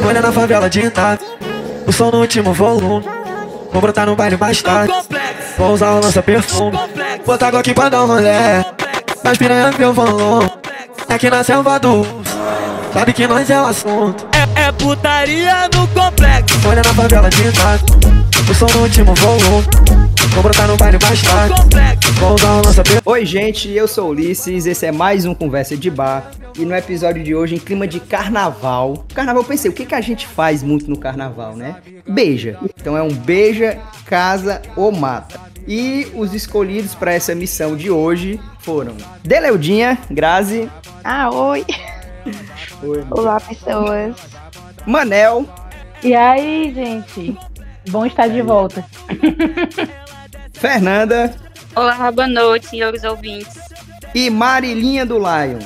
Olha na favela de Itália, o som no último volume. Vou brotar no baile mais tarde, vou usar o lança-perfume. Botar água aqui pra dar um rolé, mas piranha meu volume. Aqui na selva do sabe que nós é o assunto. É putaria no complexo. Olha na favela de Itália, o som no último volume. Vou brotar no baile mais tarde, vou usar o lança-perfume. Oi gente, eu sou Ulisses, esse é mais um Conversa de Bar. E no episódio de hoje, em clima de carnaval. Carnaval, eu pensei, o que a gente faz muito no carnaval, né? Beija. Então é um beija, casa ou mata. E os escolhidos para essa missão de hoje foram Deleudinha, Grazi. Oi. Oi. Olá, pessoas. Manel. E aí, gente? Bom estar de volta. Fernanda. Olá, boa noite, senhores ouvintes. E Marilinha do Lion.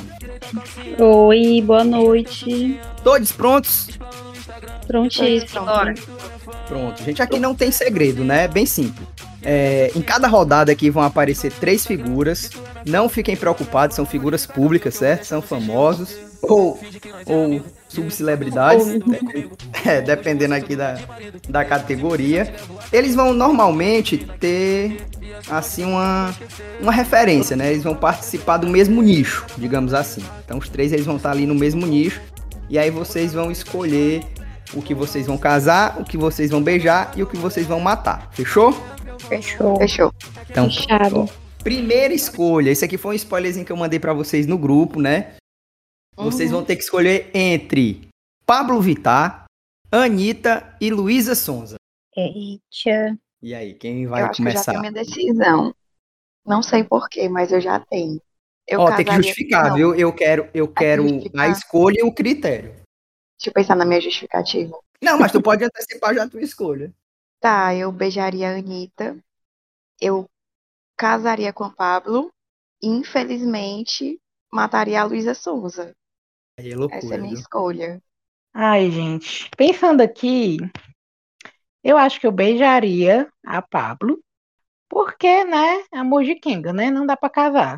Oi, boa noite. Todos prontos? Prontíssimo. Bora. Pronto, gente, aqui não tem segredo, né? Bem simples. Em cada rodada aqui vão aparecer 3 figuras. Não fiquem preocupados, são figuras públicas, certo? São famosos ou subcelebridades, dependendo aqui da categoria. Eles vão normalmente ter assim uma referência, né? Eles vão participar do mesmo nicho, digamos assim. Então os 3 eles vão estar ali no mesmo nicho e aí vocês vão escolher o que vocês vão casar, o que vocês vão beijar e o que vocês vão matar. Fechou? Fechou. Então, Fechado. Primeira escolha. Esse aqui foi um spoilerzinho que eu mandei pra vocês no grupo, né? Vocês vão ter que escolher entre Pablo Vittar, Anitta e Luísa Sonza. Eita. E aí, quem Eu vai acho que eu já começar? tenho minha decisão. Não sei porquê, mas eu já tenho. Eu Ó, tem que casaria- justificar, Não, viu? Eu quero justificar. a escolha e o critério. Deixa eu pensar na minha justificativa. Não, mas tu pode antecipar já a tua escolha. Tá, eu beijaria a Anitta. Eu casaria com a Pablo. E, infelizmente, mataria a Luísa Sonza. Aí é Essa é loucura, a minha viu? escolha. Ai, gente. Pensando aqui, eu acho que eu beijaria a Pablo. Porque, né? É amor de Kenga, né? Não dá pra casar.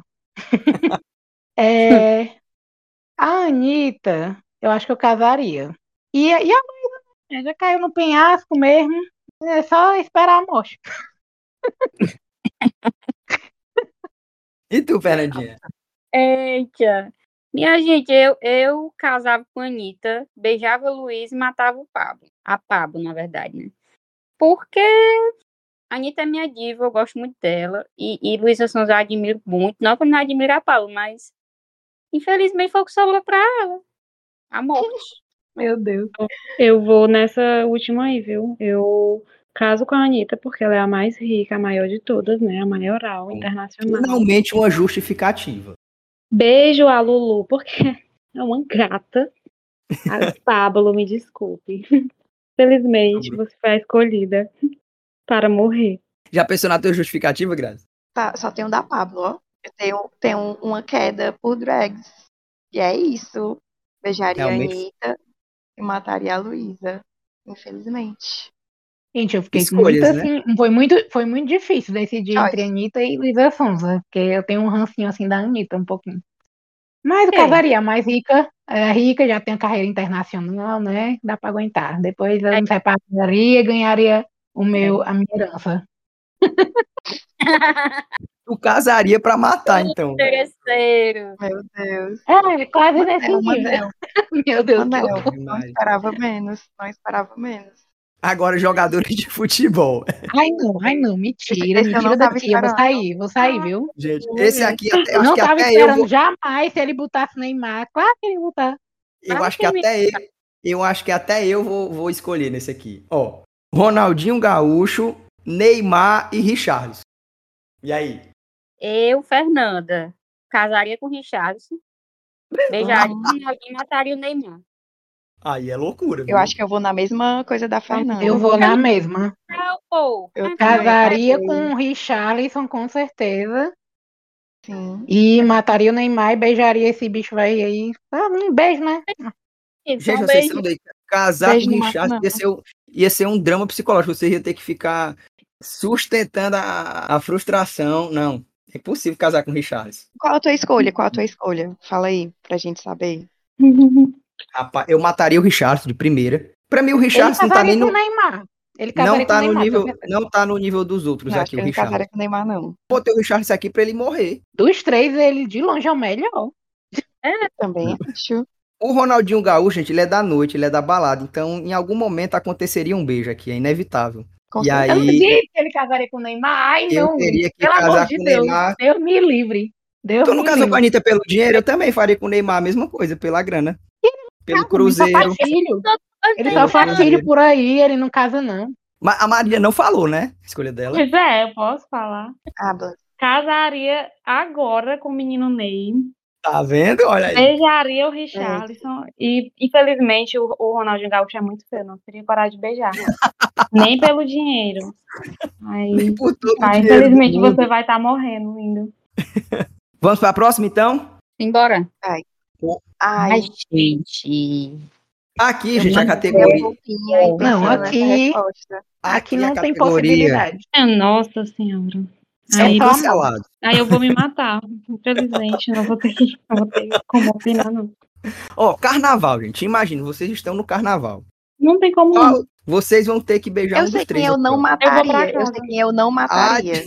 A Anitta, eu acho que eu casaria. E a Luísa, né, já caiu no penhasco mesmo. É só esperar a morte. E tu, Fernandinha? Eita. Minha gente, eu casava com a Anitta, beijava a Luísa e matava o Pablo. A Pablo, na verdade, né? Porque a Anitta é minha diva, eu gosto muito dela. E Luísa Sonza eu admiro muito. Não que eu não admire a Pablo, mas infelizmente foi o que sobrou pra ela. A morte. Meu Deus. Eu vou nessa última aí, viu? Eu caso com a Anitta porque ela é a mais rica, a maior de todas, né? A maioral internacional. Finalmente uma justificativa. Beijo a Lulu, porque é uma gata. A Pablo, me desculpe. Felizmente, você foi a escolhida para morrer. Já pensou na tua justificativa, Grazi? Tá, só tenho da Pablo, ó. Eu tenho uma queda por drags. E é isso. Beijaria Realmente. a Anitta e mataria a Luísa. Infelizmente. Gente, eu fiquei Escolhas, muito né? assim. Foi muito difícil decidir Choice. entre Anitta e Luísa Sonza. Porque eu tenho um rancinho assim da Anitta um pouquinho. Mas eu É. casaria, a mais rica. É rica, já tem a carreira internacional, né? Dá pra aguentar. Depois eu me separaria e ganharia a minha herança. Tu casaria pra matar, então. Terceiro. Meu Deus. É, quase nesse Manel, nível. Manel, Meu Deus, que Manel. horror. Não esperava menos. Não esperava menos. Agora, jogadores de futebol. Ai não, mentira, Esse eu não mentira tava daqui. Eu esperando. vou sair, viu? Gente, esse aqui, eu Eu acho não que tava até eu esperando vou. jamais se ele botasse Neymar. Claro que ele ia botar. Eu acho que até eu vou escolher nesse aqui. Ó, Ronaldinho Gaúcho, Neymar e Richarlison. E aí? Eu, Fernanda, casaria com o Richardson, beijaria o Ronaldinho e mataria o Neymar. Aí é loucura, Eu viu? acho que eu vou na mesma coisa da Fernanda. Eu vou na mesma. Não, pô. Eu Casaria também, com o Richarlison, com certeza. sim. E mataria o Neymar e beijaria esse bicho aí. Um beijo, né? Isso, Gente, um vocês beijo. são doidos. Casar Beijo com no Richarlison mato, ia ser um drama psicológico. Você ia ter que ficar sustentando a frustração. Não, é impossível casar com Richarlison. Qual a tua escolha? Qual a tua escolha? Fala aí, pra gente saber. Rapaz, eu mataria o Richarlison de primeira. Pra mim, o Ele Richarlison não tá casaria nem com o no, Neymar. Ele não casaria com tá o no Neymar, nível, tô vendo. não tá no nível dos outros Não, acho aqui, que o eu não casaria Richarlison. com o Neymar, não. Botei o Richarlison aqui pra ele morrer. Dos três, ele de longe é o melhor. Também acho. O Ronaldinho Gaúcho, gente, ele é da noite, ele é da balada. Então, em algum momento aconteceria um beijo aqui, é inevitável. Com E certeza. Eu não aí, disse que ele casaria com o Neymar. Ai, eu não, teria que pelo amor casar de com o Deus. Neymar. Deus me livre. Deus Tu não me casou com a livre. Anitta pelo dinheiro? Eu também faria com o Neymar a mesma coisa, pela grana. Pelo Ele só faz Cruzeiro. filho. Ele só Pelo faz filho Cruzeiro. por aí, ele não casa, não. Mas a Maria não falou, né? A escolha dela. Pois é, eu posso falar. Habla. Casaria agora com o menino Ney. Tá vendo? Olha aí. Beijaria o Richarlison. E, infelizmente, o Ronaldinho Gaúcho é muito feio. Não teria coragem de beijar. Nem pelo dinheiro. Aí, Por todo o tá, dinheiro do infelizmente, mundo. você vai estar morrendo indo. Vamos pra próxima, então? Embora. Ai, Ai, gente. Aqui, gente, a eu categoria. roupinha aí Não, pensando nessa aqui- resposta. Aqui a não tem categoria possibilidade. Nossa Senhora. São Aí, só amor. cancelados. aí eu vou me matar. Infelizmente, não vou ter como opinar, não. Ó, carnaval, gente. Imagina, vocês estão no carnaval. Não tem como não. Qual- Vocês vão ter que beijar Eu um dos sei três. quem eu aqui, não ó. Eu vou pra mataria. Eu casa. sei quem eu não mataria.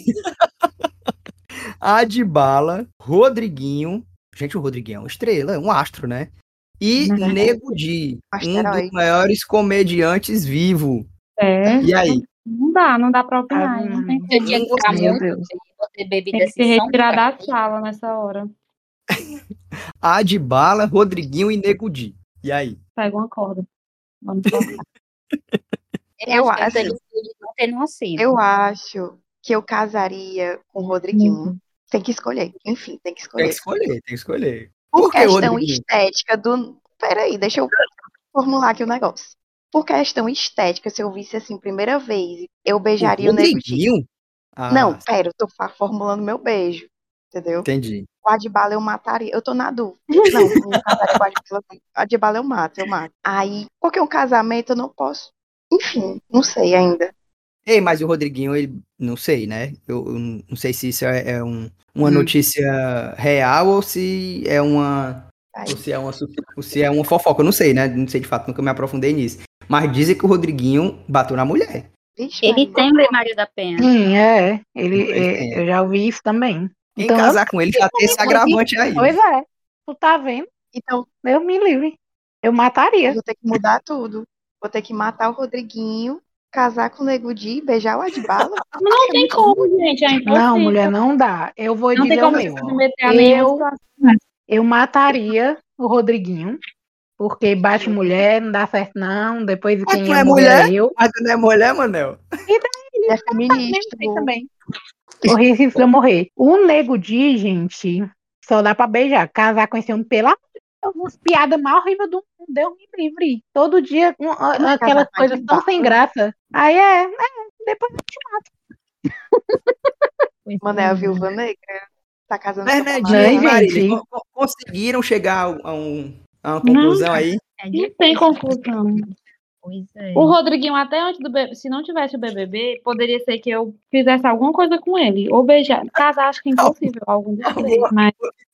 Adbala, Rodriguinho. Gente, o Rodriguinho é uma estrela, é um astro, né? E Uhum. Nego Di, um Asteroide. dos maiores comediantes vivo. É, E aí? não dá pra opinar. Ah, Não tem Eu tinha que ficar Meu muito Deus. bem, vou ter bebida Tem que se assim, retirar da sala nessa hora. Adbala, Rodriguinho e Nego Di. E aí? Pega uma corda. Vamos tocar. Eu Eu acho que acho. ele não ter nascido. Eu acho que eu casaria com o Rodriguinho. Tem que escolher. Enfim, tem que Tem que escolher. escolher, tem que escolher. Por Por que, questão Rodriguinho? estética do. Peraí, deixa eu formular aqui o negócio. Por questão estética, se eu visse assim, primeira vez, eu beijaria o Nego Di. Rodriguinho? Ah, Não, pera, eu tô formulando meu beijo. Entendeu? entendi. O Adbala eu mataria. Eu tô na dúvida. Não, não casaria com o Adbala. Adbala eu mato. Aí, porque um casamento eu não posso. Enfim, não sei ainda. Ei, mas o Rodriguinho, ele, não sei, né? Eu não sei se isso é uma notícia real ou se é uma. Ai. Ou se é uma fofoca, eu não sei, né? Não sei de fato, nunca me aprofundei nisso. Mas dizem que o Rodriguinho bateu na mulher. Vixe, Ele Maria. tem Lei Maria da Penha. Sim, é. Ele tem. Eu já ouvi isso também. Quem Então, casar com ele já tem esse agravante aí. Pois é. Tu tá vendo? Então, Deus me livre. Eu eu mataria. vou ter que mudar tudo. Vou ter que matar o Rodriguinho, casar com o Nego Di, beijar o Adbala. Não tem como, gente. É impossível. Não, mulher, não dá. Eu vou Não tem dizer o como meu. se ó. submeter a nenhuma situação. Eu mataria o Rodriguinho, porque bate mulher, não dá certo não. Depois Mas quem tu ia é morrer mulher? era eu. Mas tu não é mulher, Manel? Ele é feminista. Mesmo assim também. Morrer se eu morrer. O Nego Di, gente, só dá pra beijar. Casar com esse homem pela umas piadas mais horríveis do mundo. Deus me livre. Todo dia aquelas casar com coisas tão Adbala. sem graça. Aí depois eu te mato. Manel, a viúva negra. Tá casando com Bernardinho Não, e Marília, gente. conseguiram chegar a uma conclusão aí? É Não difícil. tem confusão. Pois é. O Rodriguinho, até antes do BBB, se não tivesse o BBB, poderia ser que eu fizesse alguma coisa com ele. Ou beijar. Casar, acho que é impossível. Algum dos três, mas.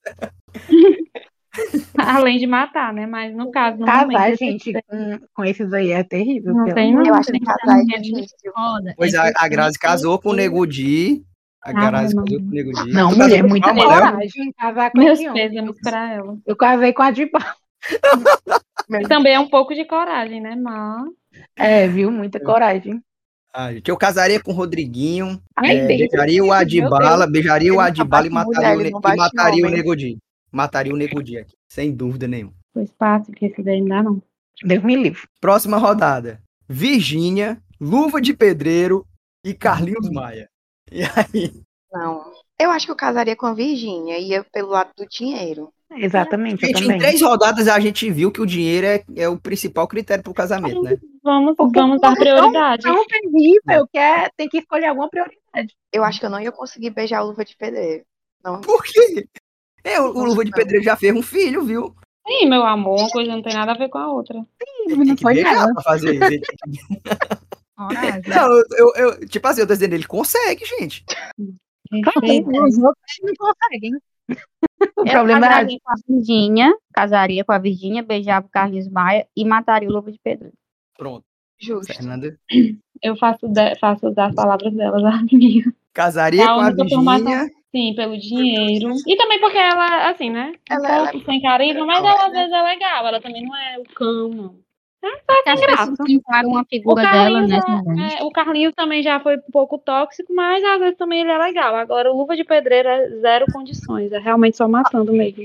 Além de matar, né? Mas no caso, no Casar, momento, gente, com esses aí é terrível. não pelo tem, amor não. Eu acho que tem casar é ninguém. difícil. Foda. Pois É a porque Grazi casou com o Nego Di. A Ah, Grazi não. casou com o Nego Di. Não, Tu mulher, casou com muita qual, Manel? coragem casar com Meus esse homem. pêsames pra ela. Eu casei com a Adbala. Também é um pouco de coragem, né? Mas. Viu? Muita coragem. Ah, gente, eu casaria com o Rodriguinho, Ai, Deus. beijaria o Meu Adbala, beijaria o Ele só Adbala e bate mataria, mulher, ele não bate mataria o homem. Nego Di. Mataria o Nego Di aqui, sem dúvida nenhuma. Foi fácil, que esse daí não dá, não. Deus me livre. Próxima rodada. Virgínia, Luva de Pedreiro e Carlinhos Maia. E aí? Não. Eu acho que eu casaria com a Virgínia. Ia pelo lado do dinheiro. Exatamente, eu Gente, em também. 3 rodadas a gente viu que o dinheiro é o principal critério pro casamento, né? Vamos Porque dar prioridade. Tão terrível que tem que escolher alguma prioridade. Eu acho que eu não ia conseguir beijar a luva de pedreiro. Não. Por quê? O Luva de Pedreiro já fez um filho, viu? Sim, meu amor, uma coisa não tem nada a ver com a outra. Ele Não tem que foi beijar nada. pra fazer isso. Ele tem que- coragem. Não, tipo assim, eu tô dizendo, ele consegue, gente. Os outros não conseguem. O Eu problema é casaria com a Virgínia, beijava o Carlinhos Maia e mataria o Luva de Pedreiro. Pronto. Justo. Fernanda. Eu faço das palavras delas as minhas. Casaria A com a única formação, Virgínia. sim, pelo dinheiro. E também porque ela, assim, né? Ela é Sem carisma, mas não, ela às vezes é legal. Ela também não é o cão, não. Porque as pessoas pintaram uma O figura dela, Carlinhos, né? o Carlinhos também já foi um pouco tóxico, mas às vezes também ele é legal. Agora o Luva de Pedreiro é zero condições, é realmente só matando mesmo.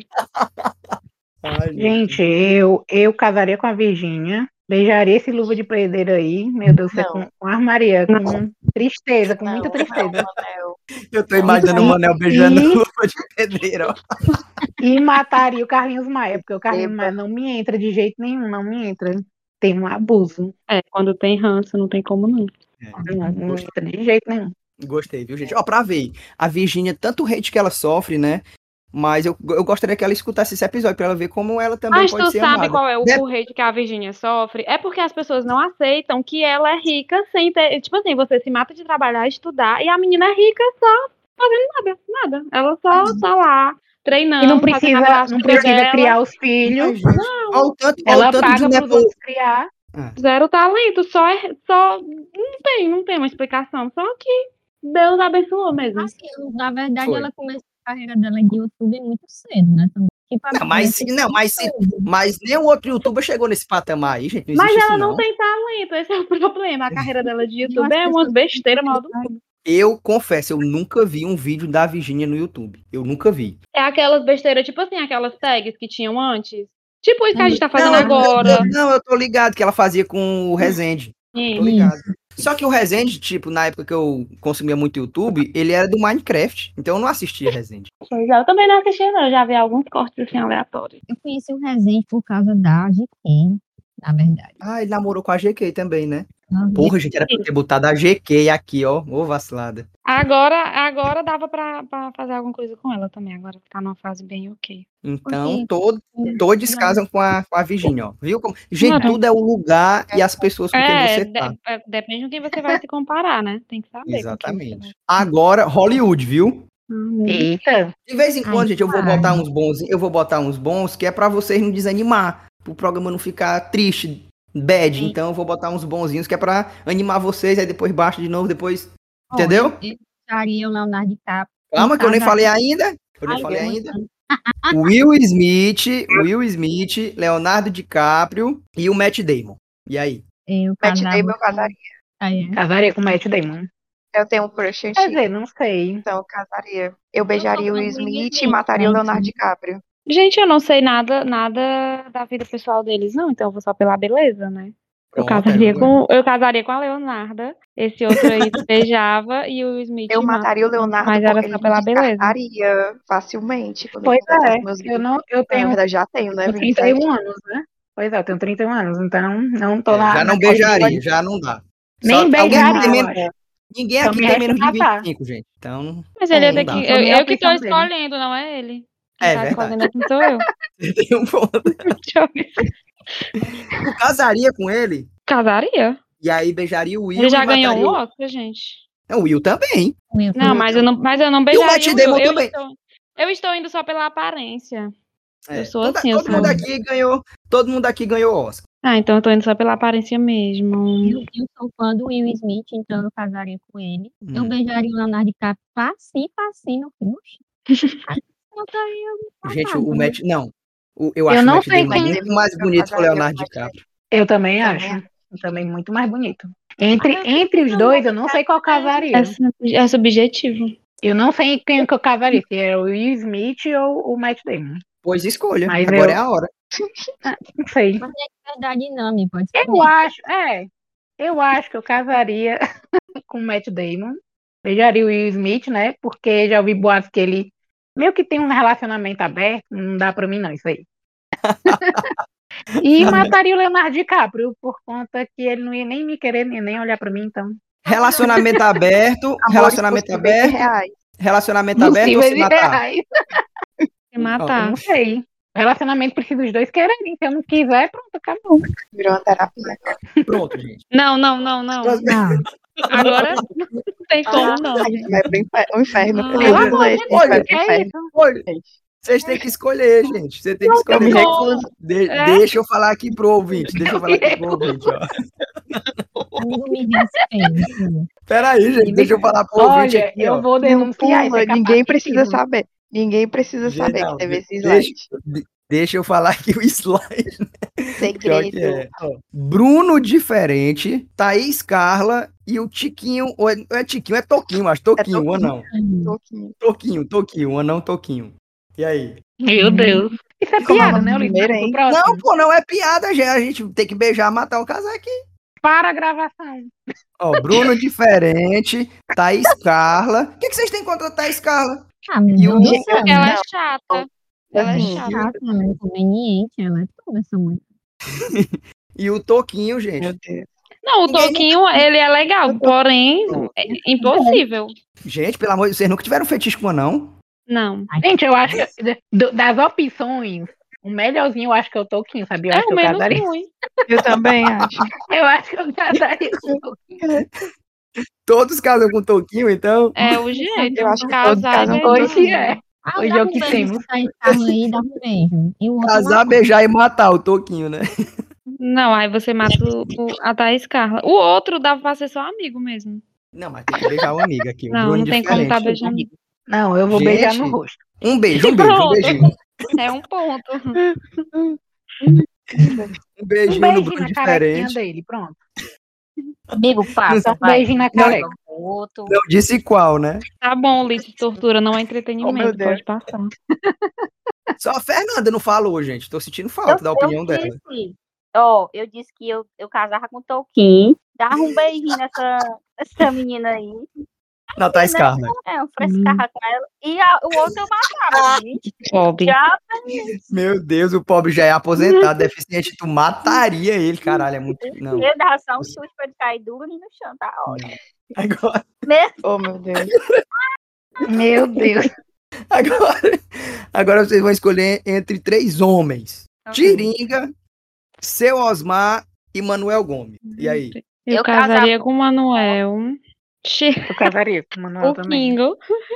Ai, Gente, eu casaria com a Virgínia, beijaria esse Luva de Pedreiro aí, meu Deus, Não. com armaria, com tristeza, com muita tristeza. Manel. Eu tô imaginando o Manel beijando E- a Luva de Pedreiro. ó. E mataria o Carlinhos Maia, porque o Carlinhos Eba. Maia não me entra de jeito nenhum, não me entra. Tem um abuso. Quando tem ranço, não tem como não. Não entra de jeito nenhum. Gostei, viu, gente? Ó, pra ver, a Virgínia, tanto o hate que ela sofre, né? Mas eu gostaria que ela escutasse esse episódio pra ela ver como ela também Mas pode tu ser sabe amada. qual é o hate que a Virgínia sofre? É porque as pessoas não aceitam que ela é rica sem ter. Tipo assim, você se mata de trabalhar, estudar, e a menina é rica só fazendo nada. Ela só tá lá, treinando. E não fazendo a precisa, plástica não precisa dela. criar os filhos. Ai, gente, ó o tanto Ela de paga pros nepo... outros criar. Zero talento, só não tem uma explicação, só que Deus abençoou mesmo. Assim, na verdade, Foi. ela começou a carreira dela de YouTube muito cedo, né? Também. Tipo, Mas nenhum outro youtuber chegou nesse patamar aí, gente. Não Mas existe ela isso, não não. tem talento, esse é o problema. A carreira dela de Eu YouTube acho é que uma as besteira pessoas- mal do mundo. Eu confesso, eu nunca vi um vídeo da Virgínia no YouTube. Eu nunca vi. É aquelas besteiras, tipo assim, aquelas tags que tinham antes. Tipo isso que a gente tá fazendo Não, agora. eu tô ligado que ela fazia com o Rezende. Tô Isso. ligado. Só que o Rezende, tipo, na época que eu consumia muito YouTube, ele era do Minecraft. Então eu não assistia Rezende. Pois é, eu também não assisti, não. Eu já vi alguns cortes assim aleatórios. Eu conheci o Rezende por causa da GQ, na verdade. Ah, ele namorou com a GK também, né? Uhum. Porra, gente, era pra ter botado a GK aqui, ó. Ô, vacilada. Agora dava pra fazer alguma coisa com ela também. Agora tá numa fase bem ok. Então, Porque- todos casam com a Virgínia, ó. Viu? Gente, Claro. tudo é o lugar e as pessoas com quem você tá. Depende com quem você vai se comparar, né? Tem que saber. com quem você Exatamente. Agora, Hollywood, viu? vai. Eita, De vez em quando, Ai, gente, eu vou claro. botar uns bons, que é pra vocês não desanimar, pro programa não ficar triste, bad. Sim. Então eu vou botar uns bonzinhos que é pra animar vocês, aí depois baixa de novo, depois. Entendeu? Eu deixaria o Leonardo DiCaprio. Calma, que eu nem Casaria- falei ainda. Eu nem Ai, falei Deus. ainda. Will Smith, Leonardo DiCaprio e o Matt Damon. E aí? Eu Matt casava Damon eu com- casaria. Aí é. casaria com o Matt Damon. Eu tenho um crush Quer antigo, dizer, não sei. então eu casaria. Eu beijaria o Will Smith e Smith, mataria o né? Leonardo DiCaprio. Gente, eu não sei nada da vida pessoal deles, não. Então eu vou só pela beleza, né? Eu Pronto, casaria com a Leonarda. Esse outro aí beijava e o Smith Eu mata. mataria o Leonardo Mas era porque só ele pela me beleza. descartaria facilmente. Quando Pois eu completasse é, meus eu 20. não, eu Na tenho verdade, já tenho, né? 31 27. anos, né? Pois é, eu tenho 31 anos, então não tô na. Já não na beijaria, categoria. já não dá. Nem alguém beijaria, tem eu menos- acho. Ninguém Só aqui me tem resta menos de matar. 25, gente. Então, Mas ele ia não ter dá. que. Só nem a Eu que tô opção dele. escolhendo, não é ele. Quem É tá verdade. escolhendo aqui sou eu. tem um ponto. Deixa eu ver. Tu casaria com ele? Casaria? E aí beijaria o Will Ele já e ganhou mataria um o... Oscar, gente. Não, o Will também. Não, mas eu não E o beijaria Matt o Will. Damon também. Eu estou indo só pela aparência. É, Eu sou todo, assim, eu todo sou. mundo aqui ganhou Oscar. Ah, então eu tô indo só pela aparência mesmo. Eu sou fã do Will Smith, então eu casaria com ele. Eu Hum. beijaria o Leonardo DiCaprio facinho no filme. Gente, o Matt... Não. Eu acho Eu o não Matt sei Damon quem- muito mais bonito que o Leonardo DiCaprio. Eu também Também acho. Também muito mais bonito. Entre os dois, eu não sei qual casaria. É subjetivo. Eu não sei quem que eu casaria, se é o Will Smith ou o Matt Damon. Pois escolha. Mas Agora eu- é a hora. Não sei. Mas é verdade, não, me pode ser. Eu acho que eu casaria com o Matt Damon. Beijaria o Will Smith, né? Porque já ouvi boatos que ele meio que tem um relacionamento aberto. Não dá pra mim, não, isso aí. E mataria o Leonardo DiCaprio, por conta que ele não ia nem me querer, nem olhar pra mim, então. Relacionamento aberto. Relacionamento Impossíveis aberto. reais. Relacionamento aberto ou Possíveis se matar? ideais. Se Eu matar. não sei. O relacionamento precisa dos dois quererem. Se eu não quiser, pronto, acabou. Virou uma terapia. Pronto, gente. Não. Não. Agora, tem como não. A gente vai pro inferno. Ah, Meu Pelo Deus, amor a de gente Deus, vai pro que é inferno. isso? Olha, Gente, vocês têm que escolher, gente. Você tem que eu escolher. me recuso. Deixa eu falar aqui pro ouvinte. Deixa eu falar aqui pro ouvinte, ó. Amigo, me respeita. Peraí, gente. Deixa eu falar pro ouvinte Olha, aqui, eu ó. vou Não denunciar isso. pula, É ninguém precisa capacitismo. saber. Ninguém precisa Gente, saber que não, teve esse deixa, slide. deixa eu falar aqui o slide. Pior que Segredo. é. Ó, Bruno diferente, Thaís Carla e o Tiquinho. Ou é Tiquinho, é Toquinho, acho. Toquinho, o anão. Toquinho, o anão Toquinho. E aí? Meu Deus. Isso é Como é o piada, nome né, do Ulisses? primeiro, Vamos hein? pro próximo. Não, pô, não é piada, já. A gente tem que beijar, matar o casal aqui. Para a gravação. Ó, Bruno diferente, Thaís Carla. O que vocês têm contra a Thaís Carla? Ah, meu E o- Deus do céu. Porque ela né? é chata. Ela é Assim, chata. Chata, ela é inconveniente, ela é toda essa mulher. E o Toquinho, gente. Meu Deus. Não, o Ninguém Toquinho, ele é legal, porém, é impossível. Gente, pelo amor de Deus, vocês nunca tiveram fetiche com anão? Não. Gente, eu acho que das opções, o melhorzinho eu acho que é o Toquinho, sabia? Eu É acho que o eu menos casaria. ruim. Eu também acho. Eu acho que eu casaria com o Toquinho. Todos casam com Toquinho, então? É o jeito. Eu acho que todos Casar e casam com beijar. Hoje é. Ah, Hoje dá é o um que beijo temos. pra esse carro aí, dá um beijo. E o outro Casar, beijar e matar o Toquinho, né? Não, aí você mata a Thaís Carla. O outro dava pra ser só amigo mesmo. Não, mas tem que beijar o amigo aqui. O Não, Bruno não tem como diferente. tá beijando. Não, eu vou Gente. beijar no rosto. Um beijo, um Pronto. beijinho. É um ponto. Um Um beijinho no beijinho Bruno na carequinha diferente. dele, pronto. Amigo, passa, Só um vai. beijinho na careca. Outro. Não disse qual, né? Tá bom, Ulisses, tortura não é Oh, meu entretenimento, Deus. pode passar. Só a Fernanda não falou, gente. Tô sentindo falta da opinião dela. Disse, ó, eu disse que eu casava com o Tolkien, dava um beijinho nessa menina aí. Não, Thaís Carla. Um frescarra com ela. E o outro eu matava, gente. Pobre. Já Meu Deus, o pobre já é aposentado, deficiente. Tu mataria ele, caralho. É muito. Não. eu dava só um chute pra ele cair duro ali no chão, tá ótimo. Agora, Oh, meu Deus. Meu Deus. agora vocês vão escolher entre 3 homens: Tiringa, Seu Osmar e Manuel Gomes. E aí? Eu Eu casaria casava- com o Manuel. Eu casaria com o Manuel O também. Kingo.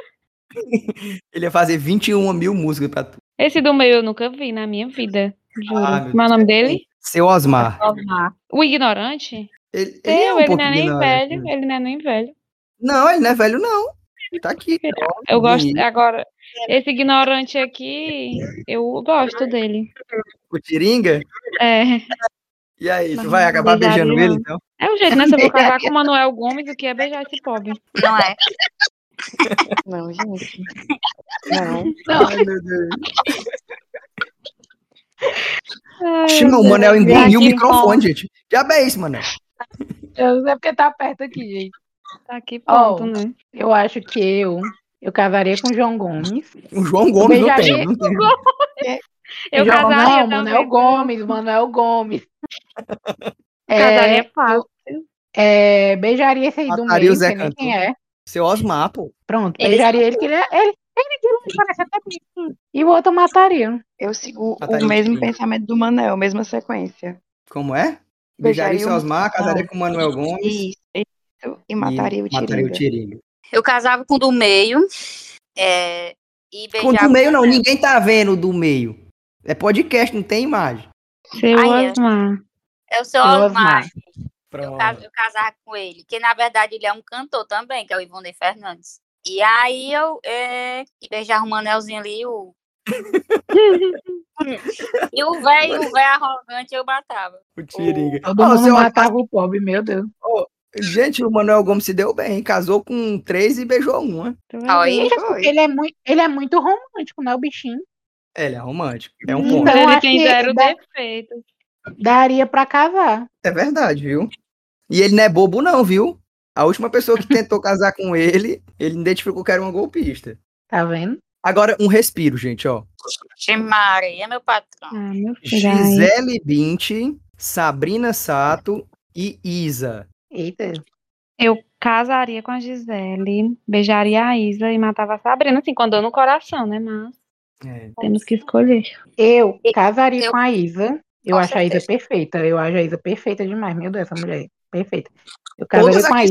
Ele ia fazer 21 mil músicas pra tu. Esse do meio eu nunca vi na minha vida. Juro. Ah, meu Como é o nome dele? Seu Osmar. Osmar. O ignorante? Ele Ele é um pouco não é nem ignorante, velho. né? Ele não é nem velho. Não, ele não é velho, não. Tá aqui. Eu gosto. bonito. Agora, esse ignorante aqui, eu gosto dele. O Tiringa? É. E aí, tu Não, vai acabar beijaria, beijando ele, não. então? É o jeito, né? Se eu vou casar com o Manuel Gomes, o que é beijar esse pobre? Não é? Não, gente. Não. Ai, meu Deus. Ai, Chama, o meu Manel Deus. engoliu o Aqui, microfone, gente. Já é isso, Manel. Eu sei porque tá perto aqui, gente. Tá aqui pronto, Oh. né? Eu acho que eu casaria com o João Gomes. O João Gomes não beijaria- tem, não tem. Eu João, casaria não, também. Manuel Gomes. Casaria fácil. Beijaria esse aí do Mataria meio, o não Zé sei nem Cantor. quem é. Seu Osmar, pô. Pronto, Ele- beijaria ele, que ele de longe parece até bonitinho. E o outro eu mataria. Eu sigo Mataria o mesmo quem? pensamento do Manel, mesma sequência. Como é? Beijaria o seu Osmar, casaria Não. com o Manuel Gomes. Isso. E mataria o Mataria o Tiringa. Tiringa. Eu casava com o do meio. E Com beijava. do meio, não. Ninguém tá vendo o do meio. É podcast, não tem imagem. Seu Ai, é. Osmar. É o seu Seu Osmar. Pronto. Eu casava com ele. Que na verdade ele é um cantor também, que é o Ivonei Fernandes. E aí eu beijava o Manelzinho ali, e o velho arrogante eu matava. O Tiringa. Todo Ó, o mundo seu matava o pobre, meu Deus. Gente, o Manuel Gomes se deu bem. Casou com 3 e beijou uma. Aí, Foi. Ele é muito romântico, né, o bichinho? Ele é romântico. É um Então, ponto. Ele acho tem que zero dá- defeitos. Daria pra casar. É verdade, viu? E ele não é bobo, não, viu? A última pessoa que tentou casar com ele identificou que era uma golpista. Tá vendo? Agora, um respiro, gente, ó. Maria, meu patrão. Ah, meu filho. ai. Gisele Bündchen, Sabrina Sato e Isa. Eita. Eu casaria com a Gisele, beijaria a Isa e matava a Sabrina, assim, com dor no coração, né? Mas É. temos que escolher. Eu casaria eu- com a Isa. Eu Com acho a Isa certeza. perfeita. Eu acho a Isa perfeita demais. Meu Deus, essa mulher. Perfeita. Eu casaria Todas com a aqui Isa. são.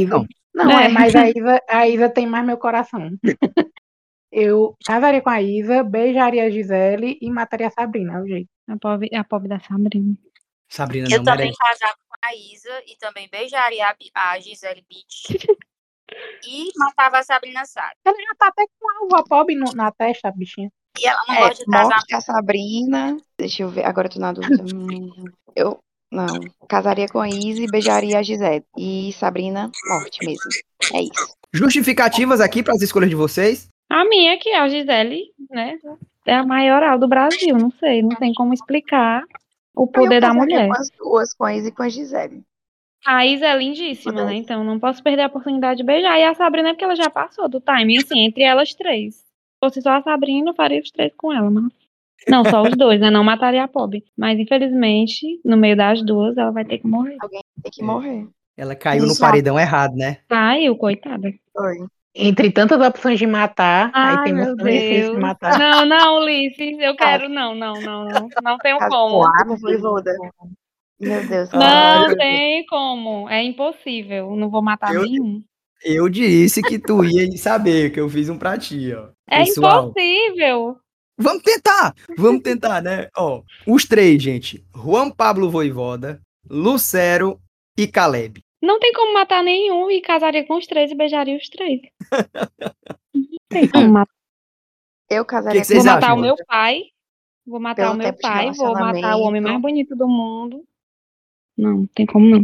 Não, É. mas a Isa tem mais meu coração. Eu casaria com a Isa, beijaria a Gisele e mataria a Sabrina, é o jeito. A pobre da Sabrina. Sabrina Eu não também merece. casava com a Isa e também beijaria a Gisele Beach. E matava a Sabrina Sato. Ela já tá até com a uva pobre na testa, a bichinha. E ela não gosta de casar. Morte a Sabrina. Deixa eu ver, agora eu tô na dúvida. Eu não. Casaria com a Izzy e beijaria a Gisele. E Sabrina, morte mesmo. É isso. Justificativas aqui para as escolhas de vocês? A minha, que é a Gisele, né? É a maioral do Brasil, não sei. Não tem como explicar o Eu poder da casaria mulher. com as duas, com a Izzy e com a Gisele. A Isa é lindíssima, né? Então não posso perder a oportunidade de beijar. E a Sabrina é porque ela já passou do timing, assim, entre elas três. Se fosse só a Sabrina, eu faria os três com ela, mas... Não, só os dois, né? Não mataria a pobre. Mas, infelizmente, no meio das duas, ela vai ter que morrer. Alguém tem que morrer. Ela caiu no Exato. paredão errado, né? Caiu, coitada. Foi. Entre tantas opções de matar, aí Ai, tem meu umas tão difíceis de Deus. matar. Não, não, Ulisses, eu quero... Não, não, não, não. Não tenho como. Casar com Voivoda. Meu Deus. Ai, Não tem como. É impossível. Não vou matar Eu- nenhum. Eu disse que tu ia saber que eu fiz um pra ti, ó. É Pessoal, impossível. vamos tentar, né? Ó, os três, gente. Juan Pablo Voivoda, Lucero e Caleb. Não tem como matar nenhum e casaria com os três e beijaria os três. Não tem como matar. Eu casaria Que vocês Vou matar acham? o meu pai. Vou matar Pelo o meu tempo de pai. Vou matar o homem mais relacionamento. bonito do mundo. Não tem como não.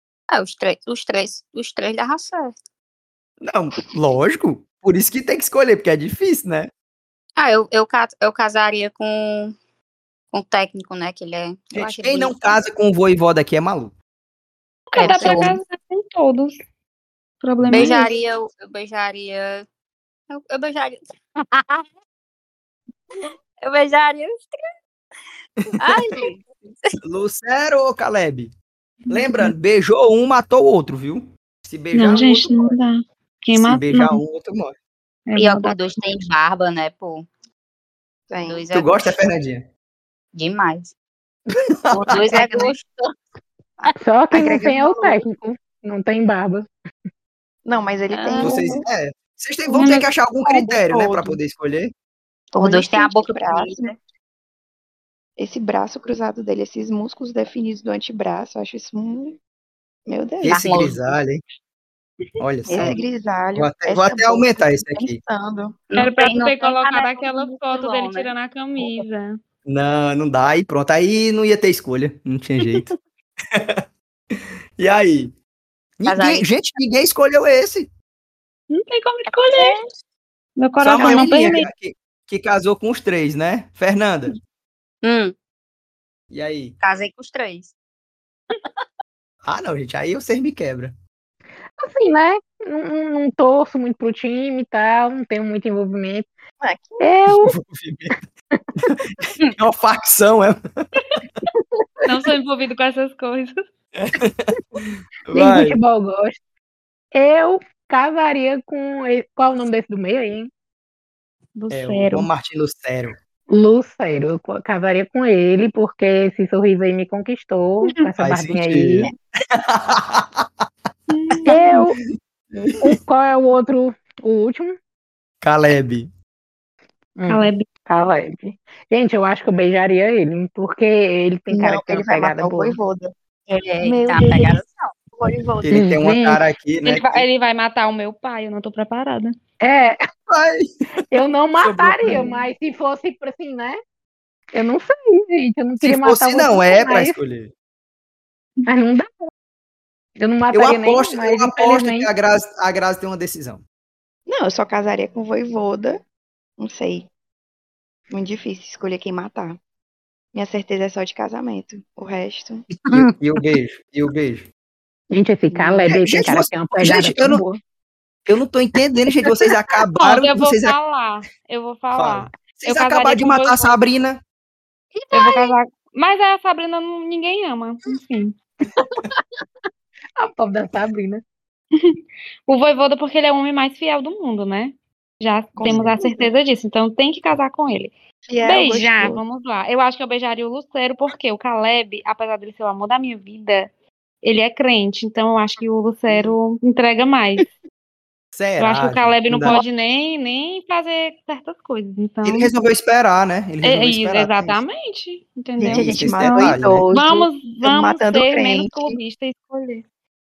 Os três dava certo. Não, lógico. Por isso que tem que escolher, porque é difícil, né? Eu casaria com o técnico, né? Que ele é. Eu Gente, acho ele quem não bonito. casa com o Voivoda aqui é maluco. Porque dá porque pra eu casar com todos. O problema é esse. Eu beijaria. Eu beijaria. Eu beijaria os três. Ai, gente. Lucero ou Caleb? Lembrando, beijou um, matou o outro, viu? Se beijar Não, um, gente, outro não morre. dá. Quem Se mata, beijar não. um, outro morre. É E ó, maldade. os dois têm barba, né, pô? Tem. Dois Tu gosta, Fernandinha? demais. Os dois é Agrega, né? gostoso. Só quem não Agrega tem é o valor. técnico. Não tem barba. Não, mas ele tem Vocês, um vão ter que achar algum combo critério, né, pra todo. poder escolher. Os dois têm a Olha boca esse braço. bonita. Esse braço cruzado dele, esses músculos definidos do antebraço, eu acho isso meu Deus. Esse Charmoso. grisalho, hein? Olha só. Esse grisalho, Vou essa até boca, aumentar esse aqui. pensando. Era pra Não tu ter tem colocado nada aquela com foto dele vilão, né? tirando a camisa. Não dá. Aí pronto. Aí não ia ter escolha. Não tinha jeito. E aí? Mas aí- Gente, ninguém escolheu esse. Não tem como escolher. Meu Só a coração não maioria permite. que casou com os três, né? Fernanda, e aí? Casei com os três. Ah, não, gente. Aí vocês me quebram. Assim, né? Não torço muito pro time e tal, não tenho muito envolvimento. Ah, Eu É uma facção, é? Não sou envolvido com essas coisas. nem Vai. futebol gosto. Eu casaria com. Qual é o nome desse do meio aí, hein? Do É o zero. Juan Martin Lucero. Lucero. Eu casaria com ele, porque esse sorriso aí me conquistou, com essa Faz barbinha sentido. aí. Qual é o outro? O último? Caleb. Caleb. Caleb. Gente, eu acho que eu beijaria ele, porque ele tem cara não, que tem ele uma vai pegada matar o boa. Voivoda. Ele Meu tá Deus. pegada não. Voivoda. Ele tem uma Gente. cara aqui, né? Ele vai matar o meu pai, eu não tô preparada. É, Vai. eu não Sobrou pra mataria, mim. mas se fosse assim, né? Eu não sei, gente. Eu não queria Se matar fosse, o outro, não, é pra mas, escolher. mas não dá. Eu não Eu mataria nenhum, aposto mas que infelizmente. a Grazi tem uma decisão. Não, eu só casaria com o Voivoda. Não sei. Muito difícil escolher quem matar. Minha certeza é só de casamento. O resto. E o beijo? E o beijo? Gente, esse Caleb aí tem Gente, cara que tem uma pegada gente, tão boa. Eu não tô entendendo, gente. Vocês acabaram. Pronto, eu vou Vocês falar. Eu vou falar. Vocês eu acabaram casaria de com matar a Voivoda. Sabrina. Eu vou casar. Mas a Sabrina ninguém ama. Enfim. A pobre da Sabrina. O Voivoda, porque ele é o homem mais fiel do mundo, né? Já temos a certeza disso. Então tem que casar com ele. Fiel, Beijar, gostoso. vamos lá. Eu acho que eu beijaria o Lucero, porque o Caleb, apesar dele ser o amor da minha vida, ele é crente. Então eu acho que o Lucero entrega mais. Será? Eu acho que o Caleb não dá. pode nem fazer certas coisas. Então, Ele resolveu esperar, né? Ele resolveu isso, esperar. exatamente. Entendeu? Gente, a Tem gente esse matou detalhe, né? idoso. Vamos matando ser crente. menos clubistas e escolher.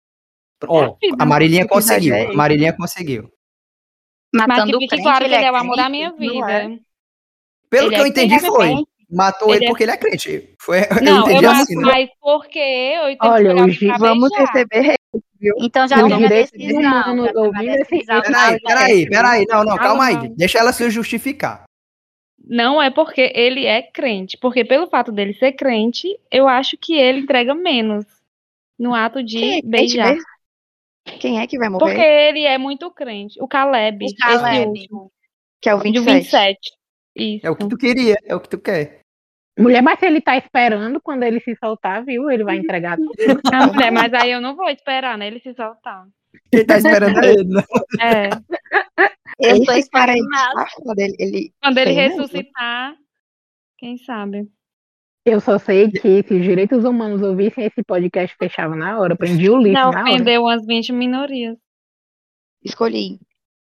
Ó, vida. a Marilinha Que idade conseguiu. é A Marilinha conseguiu. Mas que Matando o fique crente, claro que ele é o crente, amor da minha não vida. é? Pelo Ele que é eu entendi, crente. foi. Matou Ele ele é- porque ele é crente. Foi, eu Não, eu entendi mato assim, né? mais porque eu tenho que Olha, escolher alguém hoje pra Vamos beijar. receber hate, viu? Então já Os teve a direitos decisão. humanos Já teve a ouvindo esse decisão. Peraí. Não, calma aí. Não. Deixa ela se justificar. Não é porque ele é crente, porque pelo fato dele ser crente, eu acho que ele entrega menos no ato Quem de é crente beijar. mesmo? Quem é que vai morrer? Porque ele é muito crente. O Caleb, O esse Caleb. último, Que é o de 27. 27. Isso. É o que tu queria, é o que tu quer. Mulher, mas se ele tá esperando, quando ele se soltar, viu? Ele vai entregar tudo. Ah, mulher, mas aí eu não vou esperar, né? Ele se soltar. Quem tá esperando é ele, né? É. Eu tô Esse cara aí esperando mais. tá foda, ele Quando ele sei mesmo. ressuscitar, quem sabe? Eu só sei que se os direitos humanos ouvissem esse podcast, fechava na hora. Prendi o lixo Já na hora. ofendeu umas 20 minorias. Escolhi.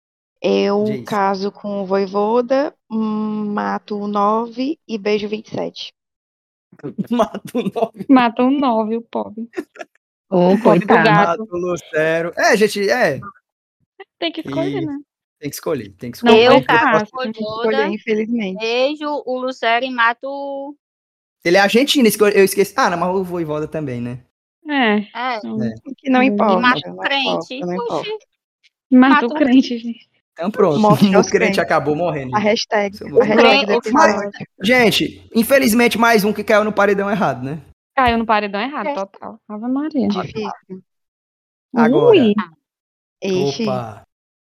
Eu Diz. caso com o Voivoda, mato o 9 e beijo o 27. Mata o nome, Mata um 9, o pobre. Ô, O pobre do coitado. gato. mata o Lucero. Gente, Tem que escolher, E- né? tem que escolher, tem que Não escolher. Eu foi caso fácil. com o Escolher, Voivoda, infelizmente. beijo o Lucero e mato o... Ele é argentino, eu esqueci. Ah, não, mas o Voivoda também, né? É. É, Que não E e importa. mato não o crente. importa, não importa. Oxi, Mata Mata o um crente, gente. Então pronto, Morte o aos crente crentes. acabou morrendo. A hashtag. Seu A bom. hashtag do O episódio. Gente, infelizmente mais um que caiu no paredão errado, né? Caiu no paredão errado, total. Ave Maria. Difícil. Agora. Ui. Ixi. Opa.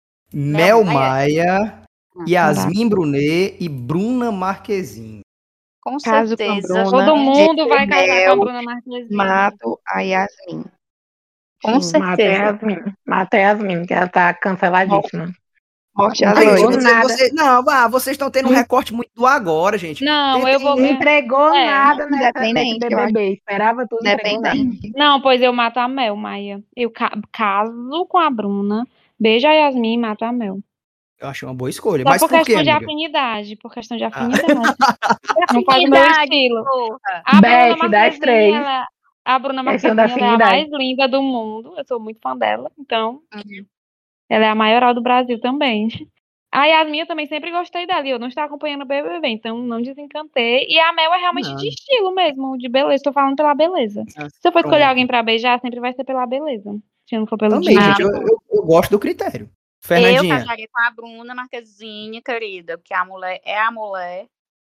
Mel Maia, Ah, Yasmin Brunet e Bruna Marquezine. com Caso com a certeza. Bruna. Todo mundo vai Mel, casar com a Bruna Marquezine. Mato a Yasmin. Com Sim. Mata a certeza. Yasmin. Mata a Yasmin, que ela tá canceladíssima. Morte às Não entregou oito. nada. Vocês estão tendo um recorte muito do agora, gente. Não, eu vou. Não entregou É. nada nesse Independente, eu acho. BBB. Esperava tudo, não entregou nada. Dependente. Não, pois eu mato a Mel, Maia. Eu caso com a Bruna, beijo a Yasmin e mato a Mel. Eu achei uma boa escolha. Só Mas por por quê, questão de amiga? afinidade. Por questão de Ah. afinidade. Não faz o meu Afinidade, estilo. porra. A Bruna Beth, das Marquezine, três. a Bruna Questão Marquezine, da ela é a afinidade. mais linda do mundo. Eu sou muito fã dela, então Uhum. ela é a maioral do Brasil também. A Yasmin eu também sempre gostei dela. E eu não estava acompanhando o BBB, então não desencantei. E a Mel é realmente Não. de estilo mesmo, de beleza. Estou falando pela beleza. Se eu for escolher Pronto. alguém pra beijar, sempre vai ser pela beleza. Se não for pelo Também, dinheiro. gente, eu gosto do critério. Eu Fernandinha. casaria com a Bruna Marquezine, querida, porque a mulher é a mulher.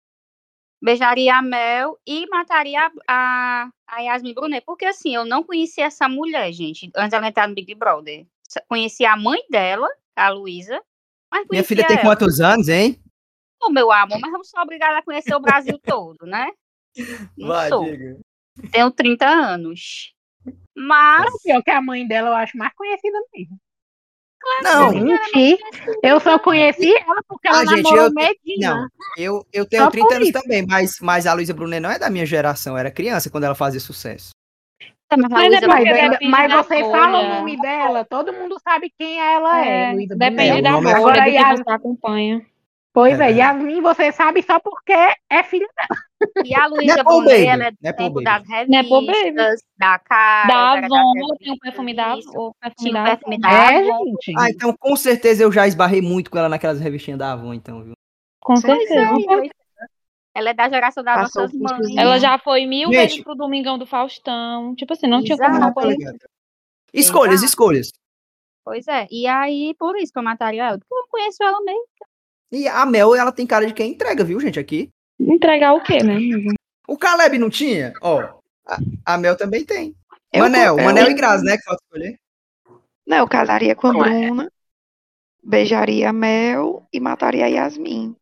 Beijaria a Mel e mataria a Yasmin Brunet. Porque assim, eu não conhecia essa mulher, gente, antes dela entrar no Big Brother. Conhecia a mãe dela, a Luísa. Mas Minha conhecia filha tem ela. quantos anos, hein? Ô, meu amor, mas eu não sou obrigada a conhecer o Brasil todo, né? Não sou. diga. Tenho 30 anos. Mas Pior que a mãe dela, eu acho mais conhecida mesmo. Não, Mentir. Eu só conheci ela porque ela gente, namorou Medina. não, eu tenho Só 30 por anos isso. também, mas a Luísa Brunet não é da minha geração, era criança quando ela fazia sucesso. Mas é Luísa porque Mas, Brunet- depende mas da você bolha. fala o nome dela, todo mundo sabe quem ela é, Luísa Depende Brunet. o da nome é- bolha, Agora, do que Yas- você acompanha. Pois é, É. Yasmin você sabe só porque é filha dela. E a Luísa Nepo Brunet, Baby, ela é do Nepo tempo Baby. das Nepo Baby. revistas, da Cara, Da era das Avon, revistas, tem o perfume da isso. Avon. O perfume Tinha o da perfume Avon. da É, Avon. gente. Ah, então com certeza eu já esbarrei muito com ela naquelas revistinhas da Avon, então, viu? Com Pois certeza. Pois é. Ela é da geração das Passou nossas o mães. cursozinho. Ela já foi 1000 Gente. vezes pro Domingão do Faustão. Tipo assim, não tinha como Exato. não conhecer. Obrigado. Escolhas, Exato. escolhas. Pois é. E aí, por isso que eu mataria ela. Porque eu não conheço ela mesmo. E a Mel, ela tem cara de quem entrega, viu, gente, aqui. Entregar o quê, né? amigo? O Caleb não tinha? Ó, a Mel também tem. Eu- Manel e Grazi, né, que falta escolher. Não, eu casaria com a Não é. Bruna, beijaria a Mel e mataria a Yasmin.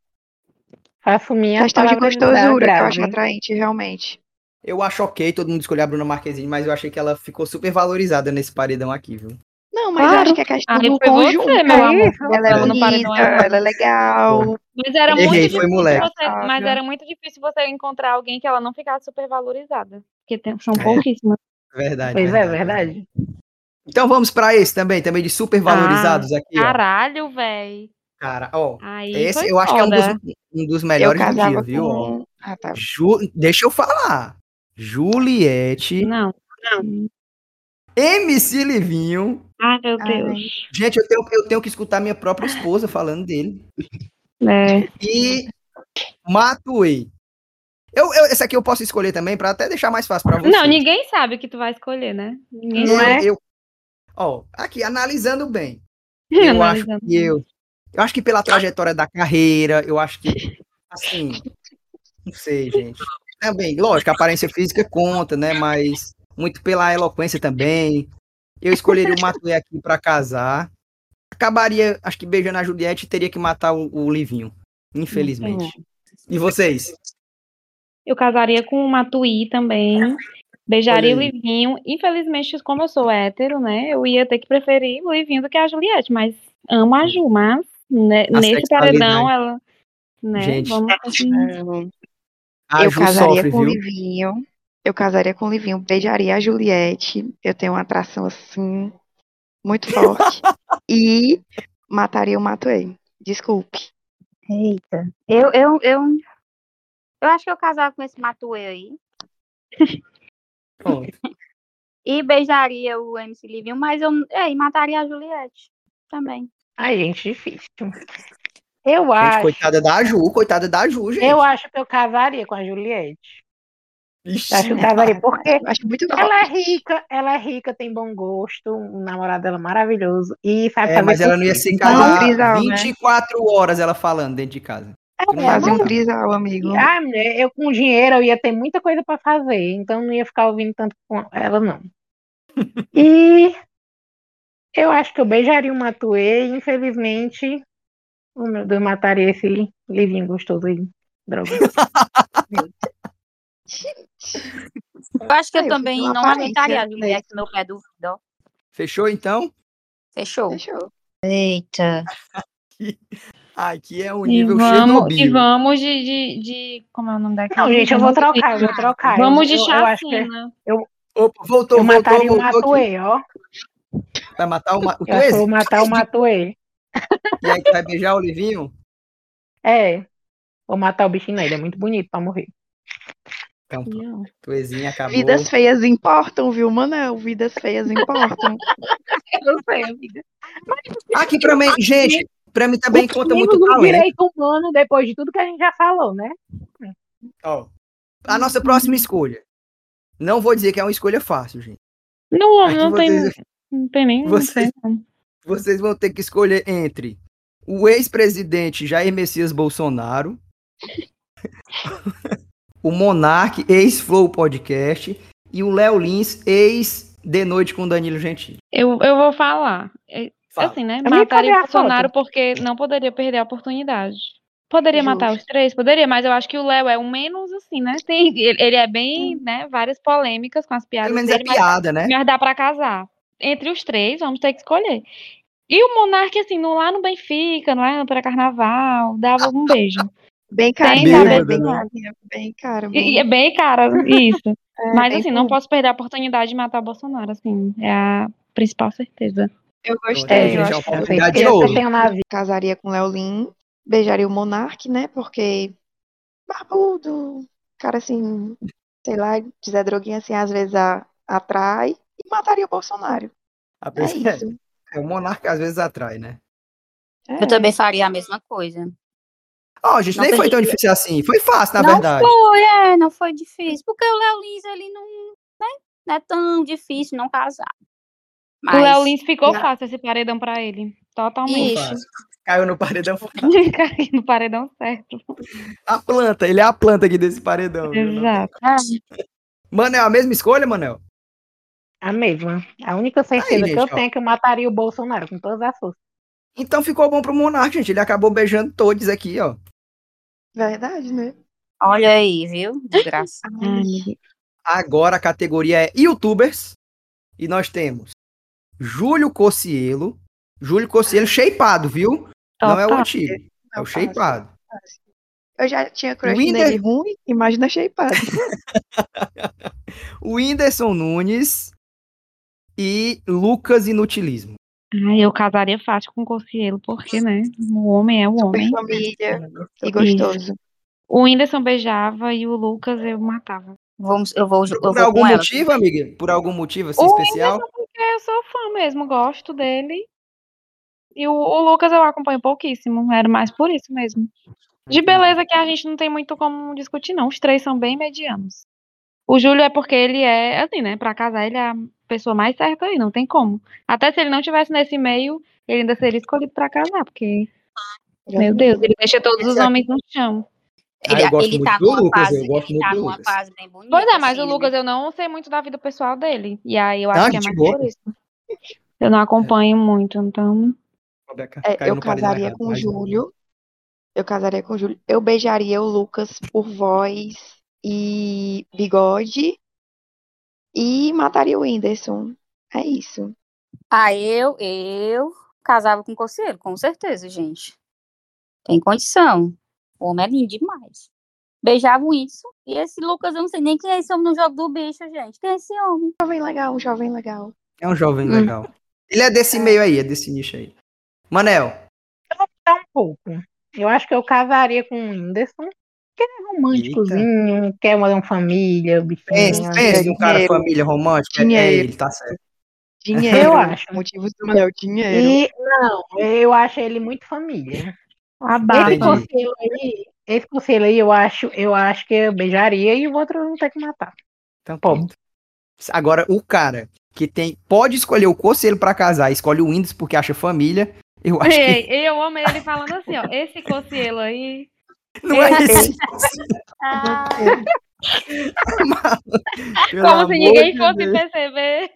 Faço minha Questão de palavras da gostosura, que eu Grazi. acho atraente, realmente. Eu acho ok todo mundo escolher a Bruna Marquezine, mas eu achei que ela ficou super valorizada nesse paredão aqui, viu? Não, mas eu Claro. acho que é questão Aí do foi conjunto. você, meu É amor. isso. Ela é Ela no paredão bonita, errado. ela é legal. Mas era Errei, muito foi difícil moleque. mas era muito difícil você encontrar alguém que ela não ficasse super valorizada. Porque são É. pouquíssimas. Verdade. Pois é, verdade. Então vamos pra esse também de super valorizados aqui, ó. Caralho, véi. Cara, ó. Aí Esse foi eu acho que é foda. um dos Eu melhores do casava dia, viu? Ó. com. Ah, tá. Deixa eu falar. Juliette, Não. MC Livinho. Ai, meu Ai, Deus. Gente, eu tenho que escutar minha própria esposa falando dele. É. E Matuei. Esse aqui eu posso escolher também pra até deixar mais fácil pra você. Não, ninguém sabe o que tu vai escolher, né? Ninguém sabe. Ó, aqui, analisando bem. Eu acho que pela trajetória da carreira, eu acho que, assim, não sei, gente. Também, lógico, a aparência física conta, né? Mas muito pela eloquência também. Eu escolheria o Matuei aqui pra casar. Acabaria, acho que beijando a Juliette e teria que matar o Livinho. Infelizmente. E vocês? Eu casaria com o Matuí também. Beijaria o Olha aí. Livinho. Infelizmente, como eu sou hétero, né? Eu ia ter que preferir o Livinho do que a Juliette, mas amo a Ju, mas nesse paredão ela. Né? Gente. Vamos A Eu Ju casaria sofre, com o viu? Livinho. Eu casaria com o Livinho, beijaria a Juliette. Eu tenho uma atração assim muito forte. E mataria o Matuei. Desculpe. Eita. Eu acho que eu casava com esse Matuê aí. Pronto. E beijaria o MC Livinho, mas e mataria a Juliette também. Ai, gente, difícil. Eu Gente, acho. coitada da Ju, gente. Eu acho que eu casaria com a Juliette. Ixi, Acho que eu casaria, porque Eu acho muito ela é rica, tem bom gosto, um namorado dela maravilhoso e sabe fazer mas ela não ia se Faz um casar trisal, né? 24 horas ela falando dentro de casa. Fazer um trisal, amigo. Ah, mulher, eu com dinheiro eu ia ter muita coisa pra fazer, então não ia ficar ouvindo tanto com ela, não. E eu acho que eu beijaria o Matuê e, infelizmente, o meu Deus, mataria esse Livinho gostoso aí. Droga. Eu acho que eu Eu também fiz uma não aparência, aguentaria a Juliette no meu pé do vidro. Fechou, então? Fechou. Fechou. Eita. Aqui é o E nível vamos Chernobyl. de. Como é o nome daquele? Não, gente, eu vou trocar. Vamos de eu acho que chacina. Opa, voltou eu mataria o aqui. Matuê, ó. Vai matar o Eu acho que eu Tuese? vou matar o Matuê. E aí tu vai beijar o Livinho? É, vou matar o bichinho, ele é muito bonito pra morrer. Então, Tuezinho acabou. Vidas feias importam, viu, Manel? Vidas feias importam. Eu não sei, amiga. Aqui pra mim, gente, pra mim também conta muito Temos um talento. direito humano depois de tudo que a gente já falou, né? Ó, a nossa próxima escolha. Não vou dizer que é uma escolha fácil, gente. Não, Aqui não tem. vocês- Não tem nem. não Vocês- tem, não. Vocês vão ter que escolher entre o ex-presidente Jair Messias Bolsonaro, o Monark, ex-Flow Podcast, e o Léo Lins, ex-De Noite com Danilo Gentili. Eu vou falar. Fala. Assim, né? Amiga, Mataria cadê o a Bolsonaro foto? porque não poderia perder a oportunidade. Poderia Justo. matar os três? Poderia, mas eu acho que o Léo é o menos, assim, né? Ele é bem, né? Várias polêmicas com as piadas Pelo menos é dele, mas piada, né? dá pra casar. Entre os três, vamos ter que escolher. E o Monark, assim, lá no Benfica, não é? No pré-carnaval, dava um beijo. Bem cara, Sem Bêbada, saber né? de nada. bem cara. E é bem cara, isso. Mas, bem assim, não tudo. posso perder a oportunidade de matar o Bolsonaro, assim. É a principal certeza. Eu Pronto, gostei, gente, eu é acho uma que oportunidade de Você ouro. tem um navio. casaria com o Léo Lin, beijaria o Monark, né? Porque barbudo, cara assim, sei lá, Zé Droguinha assim, às vezes atrai, e mataria o Bolsonaro. A É pessoa- isso. o Monarca às vezes atrai, né? É. Eu também faria a mesma coisa. Ó, gente, Não nem foi perdi. tão difícil assim. Foi fácil, na não verdade. foi, não foi difícil. Porque o Léo Lins, ele não é tão difícil não casar. Mas, O Léo Lins ficou Já- fácil esse paredão pra ele. Totalmente. Isso. Fácil. Caiu no paredão. Caiu no paredão certo. A planta, ele é a planta aqui desse paredão. Viu? Exato. Manel, a mesma escolha, Manel? A mesma. A única certeza Aí, que eu gente, ó. tenho é que eu mataria o Bolsonaro com todas as forças. Então ficou bom pro Monarca, gente. Ele acabou beijando todos aqui, ó. Verdade, né? Olha aí, viu? Desgraça. Ai, meu Deus. Agora a categoria é YouTubers. E nós temos Júlio Cocielo. Júlio Cocielo shapeado, viu? Não é o Total. antigo. É Não, o shapeado. Eu já tinha crush Whindersson- nele ruim, imagina shapeado. O Whindersson Nunes. e Lucas Inutilismo. Ai, eu casaria fácil com o Cossielo, porque, né? O homem é o Super homem. família e gostoso. O Whindersson beijava e o Lucas eu matava. Eu vou Por com algum ela. motivo, amiga? Por algum motivo assim O especial? Whindersson, porque eu sou fã mesmo, gosto dele. E o Lucas eu acompanho pouquíssimo, era mais por isso mesmo. De beleza que a gente não tem muito como discutir, não. Os três são bem medianos. O Júlio é porque ele é, assim, né? Pra casar, ele é a pessoa mais certa aí, não tem como. Até se ele não tivesse nesse meio, ele ainda seria escolhido pra casar, porque, meu Deus, ele deixa todos os homens no chão. Eu gosto Ele muito tá do numa Lucas, fase, eu gosto ele muito tá do numa Lucas. fase bem bonita. Pois é, mas assim, o ele Lucas eu não sei muito da vida pessoal dele. E aí eu acho Ah, que é gente mais boa. por isso. Eu não acompanho muito, então. Caiu Eu no paredão casaria errado, com o mas- Júlio. Eu casaria com o Júlio. Eu beijaria o Lucas por voz e bigode. E mataria o Whindersson. É isso. eu casava com o Cossielo, com certeza, gente. Tem condição. O homem é lindo demais. Beijava o Whindersson. E esse Lucas, eu não sei nem quem é esse homem no jogo do bicho, gente. Quem é esse homem? Jovem legal, jovem legal. É um jovem legal. Ele é desse meio aí, é desse nicho aí. Manel, Eu vou mudar um pouco. Eu acho que eu casaria com o Whindersson. Porque ele é românticozinho, quer uma família, bichinho. pensa num cara dinheiro. família romântica, é Dinheiro. ele, tá certo. Dinheiro. Eu acho. Motivos do Manel, dinheiro. E, não, eu acho ele muito família. Abafa. Esse conselho aí, eu acho que eu beijaria e o outro não tem que matar. Então, pronto. Agora, o cara que pode escolher o conselho pra casar, escolhe o Windows porque acha família, eu acho que Eu amo ele falando assim, ó. Esse Cossielo aí. não é esse. Pelo Como amor se ninguém de fosse Deus. perceber.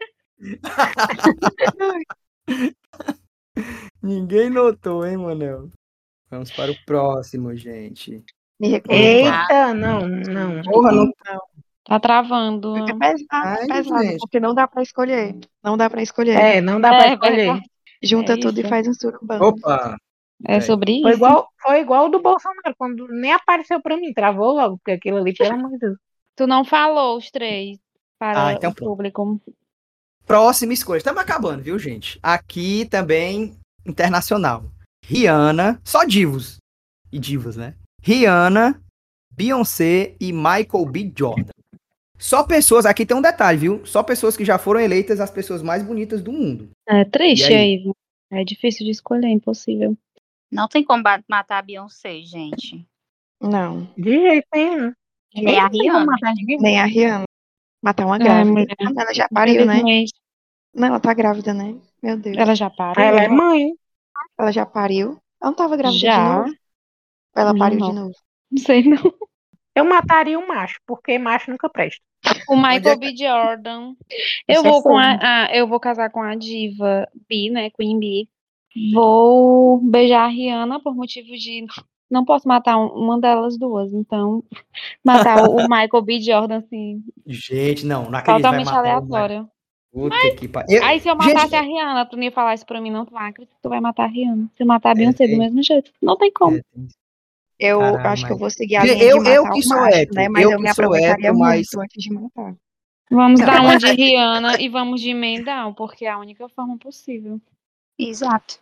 Ninguém notou, hein, Manel? Vamos para o próximo, gente. Me recuso. Eita, não. Porra, não. Tá travando. É pesado, Ai, pesado, porque não dá pra escolher. Não dá pra escolher. É, não dá pra escolher. verdade. Junta é tudo e isso. faz um surubão. Opa! É sobre Foi isso. igual o do Bolsonaro, quando nem apareceu pra mim, travou logo, porque aquilo ali, pelo amor de Deus. Tu não falou os três para então o pronto. público. Próxima escolha. Estamos acabando, viu, gente? Aqui também, internacional. Rihanna, só divos. E divas, né? Rihanna, Beyoncé e Michael B. Jordan. Só pessoas, aqui tem um detalhe, viu? Só pessoas que já foram eleitas as pessoas mais bonitas do mundo. É triste E aí? aí, viu? É difícil de escolher, é impossível. Não tem como matar a Beyoncé, gente. Não. De jeito nenhum. Nem a Não tem como Rihanna. matar ninguém. Nem a Rihanna. Matar uma É, grávida. mulher. Ela já pariu, né? Infelizmente, Não, ela tá grávida, né? Meu Deus. ela já parou? Ela é mãe. Ela já pariu? Ela não tava grávida de Já. novo? Ou ela pariu Não. de novo? Não sei não. Eu mataria o macho, porque macho nunca presta. O Onde é Michael que- B. Jordan. Eu Isso é vou com fogo. eu vou casar com a diva B, né? Queen B. Vou beijar a Rihanna por motivo de. Não posso matar uma delas duas, então. Matar o Michael B. Jordan, assim. Gente, não acredito que vai Totalmente matar o aleatório. Puta que pariu. Aí se eu matasse a Rihanna, tu não ia falar isso pra mim, não. Tu vai acreditar que tu vai matar a Rihanna. Se eu matar a Beyoncé do mesmo jeito. Não tem como. Eu Caralho, acho que eu mas- vou seguir a Eu- linha de matar eu que o sou macho, hétero, né? Mas eu eu que me sou aproveitaria hétero, mas- muito antes de matar. Vamos dar uma de Rihanna e vamos de Mendal, porque é a única forma possível. Exato.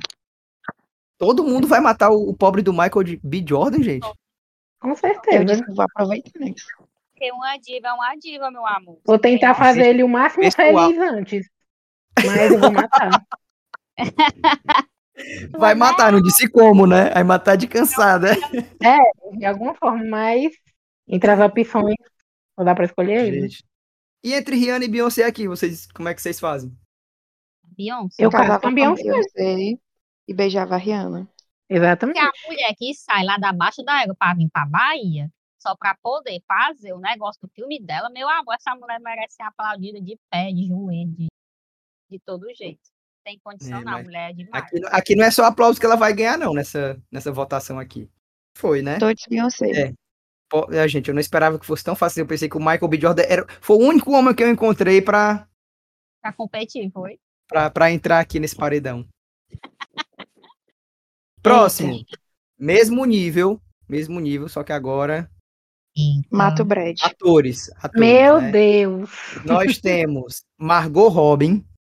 Todo mundo vai matar o pobre do Michael B. Jordan, gente. Com Eu certeza. disse que eu vou aproveitar isso. Porque uma diva é uma diva, meu amor. Vou tentar fazer ele o máximo Pessoal. feliz antes. Mas eu vou matar. Vai matar, não disse como, né? Vai matar de cansada. De alguma forma, mas entre as opções, não dá pra escolher ele. Gente. E entre Rihanna e Beyoncé aqui, como é que vocês fazem? Beyoncé. Eu caso casava com a com Beyoncé. Beyoncé e beijava a Rihanna. Exatamente. Que a mulher que sai lá da baixa da égua pra vir pra Bahia, só pra poder fazer o negócio do filme dela, meu amor, essa mulher merece ser aplaudida de pé, de joelho, de todo jeito. Tem condição não, a mas mulher é demais. Aqui não é só aplauso que ela vai ganhar, não, nessa votação aqui. Foi, né? Todos Beyoncé. Gente, eu não esperava que fosse tão fácil. Eu pensei que o Michael B. Jordan foi o único homem que eu encontrei pra competir, foi? pra entrar aqui nesse paredão. Próximo. Mesmo nível, só que agora Mata o Brad. atores, Meu né? Deus. Nós temos Margot Robin,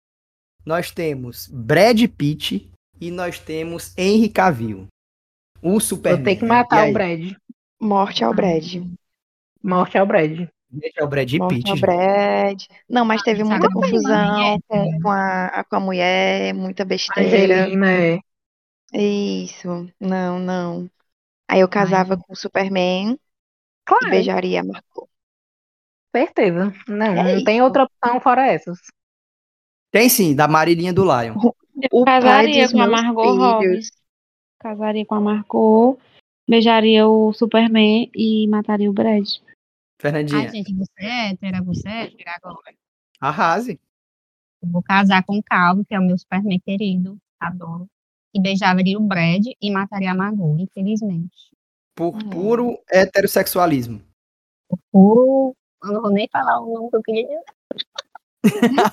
nós temos Brad Pitt e nós temos Henry Cavill. O Superman. Vou ter que E matar aí? o Brad. Morte ao Brad. Morte ao Brad. Gente, é o Brad Morte Pitt, ao gente. Brad. Não, mas teve muita Sabe, confusão Marieta? com a mulher, muita besteira. Angelina, Isso. Não, não. Aí eu casava com o Superman e Claro, beijaria a Margot. certeza. Não, É não tem isso. outra opção fora essas. Tem sim, da Marilinha do Lion. O pai Casaria dos com a meus Margot Robbie. filhos. Casaria com a Margot, beijaria o Superman e mataria o Brad. Ai, Fernandinha, gente, você é hétero agora. arrase. Eu vou casar com o Calvo, que é o meu Superman querido, adoro. E beijaria o Brad e mataria a Margot, infelizmente. Por puro heterossexualismo. Puro. Eu não vou nem falar o nome que eu queria dizer.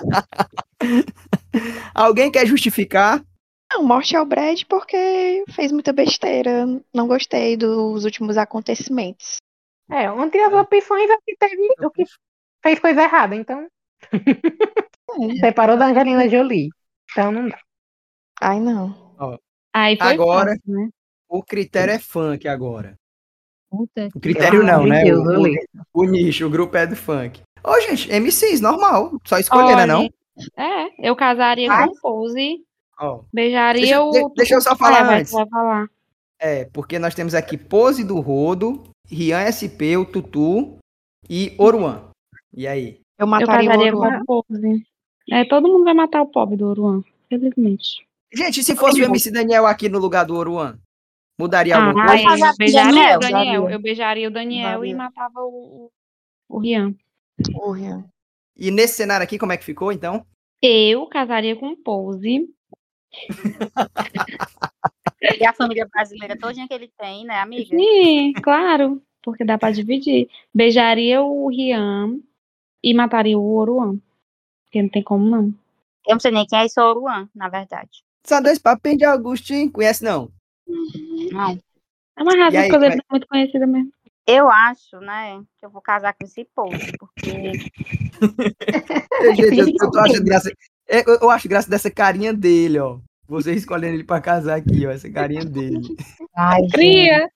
Alguém quer justificar? Não, morte ao Brad porque fez muita besteira. Não gostei dos últimos acontecimentos. Entre as opções, o que fez coisa errada, então. Separou da Angelina Jolie. Então não dá. Ai, não. Aí foi Agora, fácil, né? o critério é funk agora. Puta. O critério Pelo não, amor de né? Deus, Jolie. O nicho, o grupo é do funk. Ô, gente, MCs, normal. Só escolher, né, não? Eu casaria com o Pose, Ó, beijaria o... deixa eu só falar antes. Vai falar. Porque nós temos aqui Pose do Rodo, Rian SP, o Tutu e Oruan. E aí? Eu Eu mataria casaria o com Oruan. o Pose. Todo mundo vai matar o pobre do Oruan, felizmente. Gente, e se fosse o MC Daniel aqui no lugar do Oruan? Mudaria alguma coisa? Eu beijaria o Daniel. Daniel. Eu beijaria o Daniel e matava o Rian. O Rian. E nesse cenário aqui, como é que ficou, então? Eu casaria com o Pose. E a família brasileira todinha que ele tem, né, amiga? Sim, claro, porque dá pra dividir. Beijaria o Rian e mataria o Oruan. Porque não tem como não. Eu não sei nem quem é esse Oruan, na verdade. Só dois papinhos de Agostinho. Conhece, não? Não. É uma razão E aí, que eu como é- muito conhecida mesmo. Eu acho, né, que eu vou casar com esse povo, porque Gente, eu tô achando graça. Eu acho graça dessa carinha dele, ó. Vocês escolhendo ele pra casar aqui, ó. Essa carinha dele. ai, gente, Cria!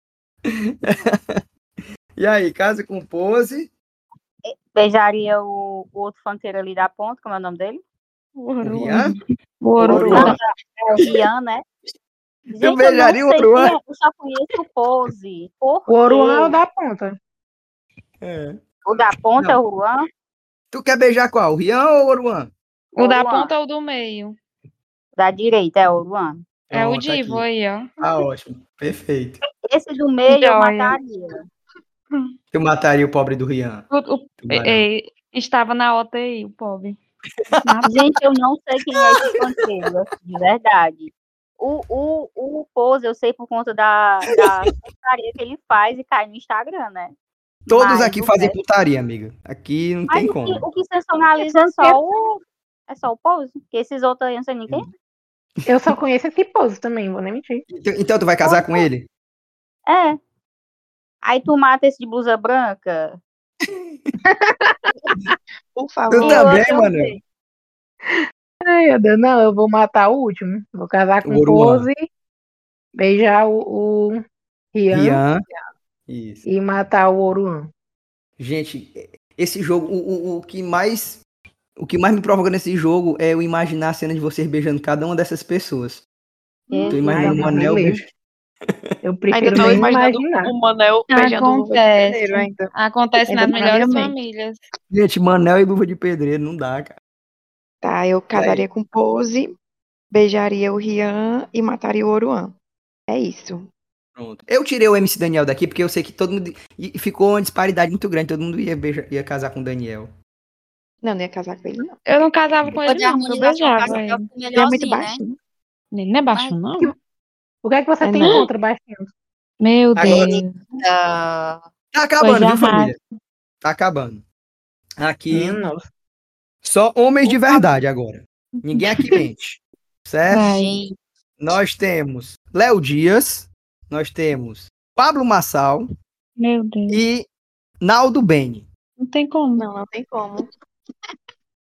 E aí, casa com Pose. beijaria o outro funkeiro ali da ponta, como é o nome dele? O O Oruan. Rian? O Oruan. Oruan. É o Rian, né? Gente, eu não beijaria o sei Oruan? quem é, eu só conheço o Pose. Por O Oruan é o quê? da ponta. É. O da ponta é Não. o Oruan? Tu quer beijar qual? O Rian ou o Oruan? O da Oruan. ponta ou do meio? Da direita é o Oruan. É o Pronto, Divo aqui. aí, ó. Tá ótimo. Perfeito. Esse do meio eu Joia. mataria. Tu mataria o pobre do Rian. Tubarão. Estava na UTI, o pobre. Gente, eu não sei quem é esse funkeiro, assim, de verdade. O Pose eu sei por conta da putaria que ele faz e cai no Instagram, né? Todos Mas aqui o fazem resto- putaria, amiga. Aqui não Mas tem o como. que sensacionaliza é só o Pose, porque esses outros aí eu não sei nem quem. Eu só conheço esse pose também, vou nem mentir. Então tu vai casar com ele? É. Aí tu mata esse de blusa branca. Por Tu favor. E também, outro eu mano? sei. Ai, meu Deus, não, eu vou matar o último. Vou casar com O Oruan. Pose, beijar o Rian Rian. Isso. e matar o Oruan. Gente, esse jogo, o que mais me provoca nesse jogo é eu imaginar a cena de vocês beijando cada uma dessas pessoas. Tô imaginando o Ai, Manel beleza. beijando. Eu Ainda prefiro tô nem imaginando imaginar. o Manel beijando o Luva de Acontece. Pedreiro ainda. Acontece Ainda nas tá na minha melhores mente. famílias. Gente, Manel e Luva de Pedreiro, não dá, cara. Tá, eu casaria com Pose, beijaria o Rian e mataria o Oruan. É isso. Pronto. Eu tirei o MC Daniel daqui porque eu sei que todo mundo. E ficou uma disparidade muito grande. Todo mundo ia casar com o Daniel. Não, não ia casar com ele, não. Eu não casava com Depois ele, de não, porque eu harmonização beijava casal, ele. eu fui Ele é muito melhorzinho, né? baixinho. Ele não é baixo, Mas- não? O que é que você É tem não. contra baixinho? Meu Agora- Deus. Ah, Tá acabando, Coisa viu, família? Tá acabando. Aqui, Nossa. só homens de verdade agora. Ninguém aqui mente. Certo? Vai. gente, Nós temos Léo Dias. Nós temos Pablo Massal Meu Deus. e Naldo Bene. Não tem como. Não, não tem como.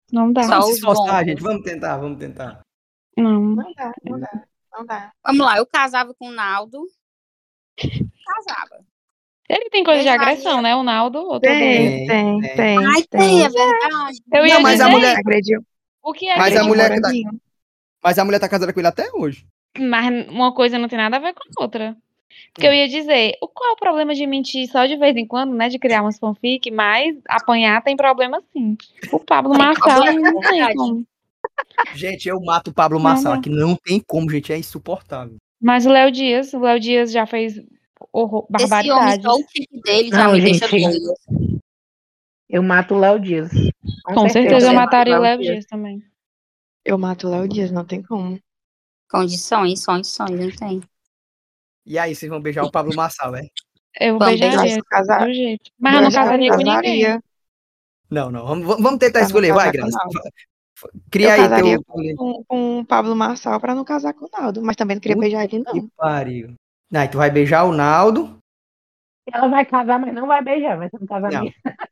Não dá. Só Vamos se os esforçar, bons. gente. Vamos tentar. Não. Não dá, não dá, não dá. Vamos lá, eu casava com o Naldo. Casava. Ele tem coisa de Beijaria. agressão, né? O Naldo ou todo Tem, ele? Ai, tem, é verdade. Eu ia Não, mas dizer a mulher- Agrediu, o que é Mas a agrediu mulher que tá- Moranguinho. Mas a mulher tá casada com ele até hoje. Mas uma coisa não tem nada a ver com a outra. Porque eu ia dizer, qual é o problema de mentir só de vez em quando, né? De criar umas fanfic, mas apanhar tem problema sim. O Pablo Tem Marçal problema, não tem verdade. como. Gente, eu mato o Pablo Não Marçal dá. aqui. Não tem como, gente. É insuportável. Mas o Léo Dias já fez Esse homem, barbaridades. só o tique dele já Não, me deixa gente. doida. Eu mato o Léo Dias. Com certeza eu certeza. mataria o Léo Léo Dias. Dias também. Eu mato o Léo Dias, não tem como. Condições, não tem. E aí, vocês vão beijar o Pablo Marçal, é? Eu Vamos beijaria beijar. Eu casar, do jeito. Mas eu não casaria com ninguém. casaria, Não. Vamos tentar Pra não escolher. Vai, casar com Graça. Naldo. Cria Eu aí casaria teu... com o Pablo Marçal pra não casar com o Naldo, mas também não queria Puta beijar ele, Que não. pariu. Aí, tu vai beijar o Naldo. Ela vai casar, mas não vai beijar. Vai ser um Não. casamento.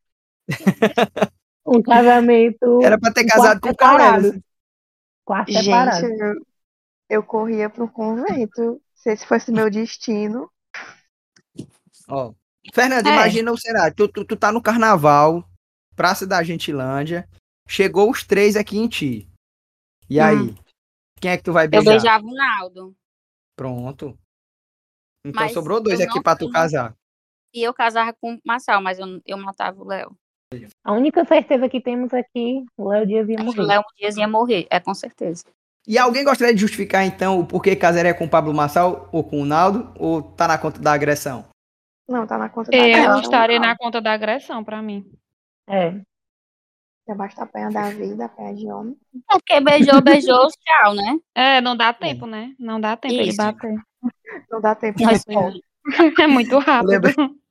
Um casamento. Era pra ter um casado com quarto o Cauê. separado. Quarto Gente, separado. eu corria pro convento. Se esse fosse meu destino. Ó. Fernando, É. imagina o cenário. Tu tá no carnaval, Praça da Gentilândia. Chegou os 3 aqui em ti. E aí? Quem é que tu vai Eu beijar? beijava o Naldo. Pronto. Então Mas sobrou 2 eu aqui não- pra tu eu não- casar. E eu casava com o Marçal, mas eu matava o Léo. A única certeza que temos aqui, o Léo Dias ia Acho que o morrer. Léo Dias ia morrer, com certeza. E alguém gostaria de justificar, então, o porquê casaria com o Pablo Marçal ou com o Naldo? Ou tá na conta da agressão? Não, tá na conta da Eu agressão. estaria não. na conta da agressão pra mim. É. Já basta apanhar da vida, apanhar de homem. Porque beijou, tchau, né? É, não dá tempo, né? Não dá tempo ele Isso. bater. Não dá tempo Não de responde. apanhar. É muito rápido. Lembra-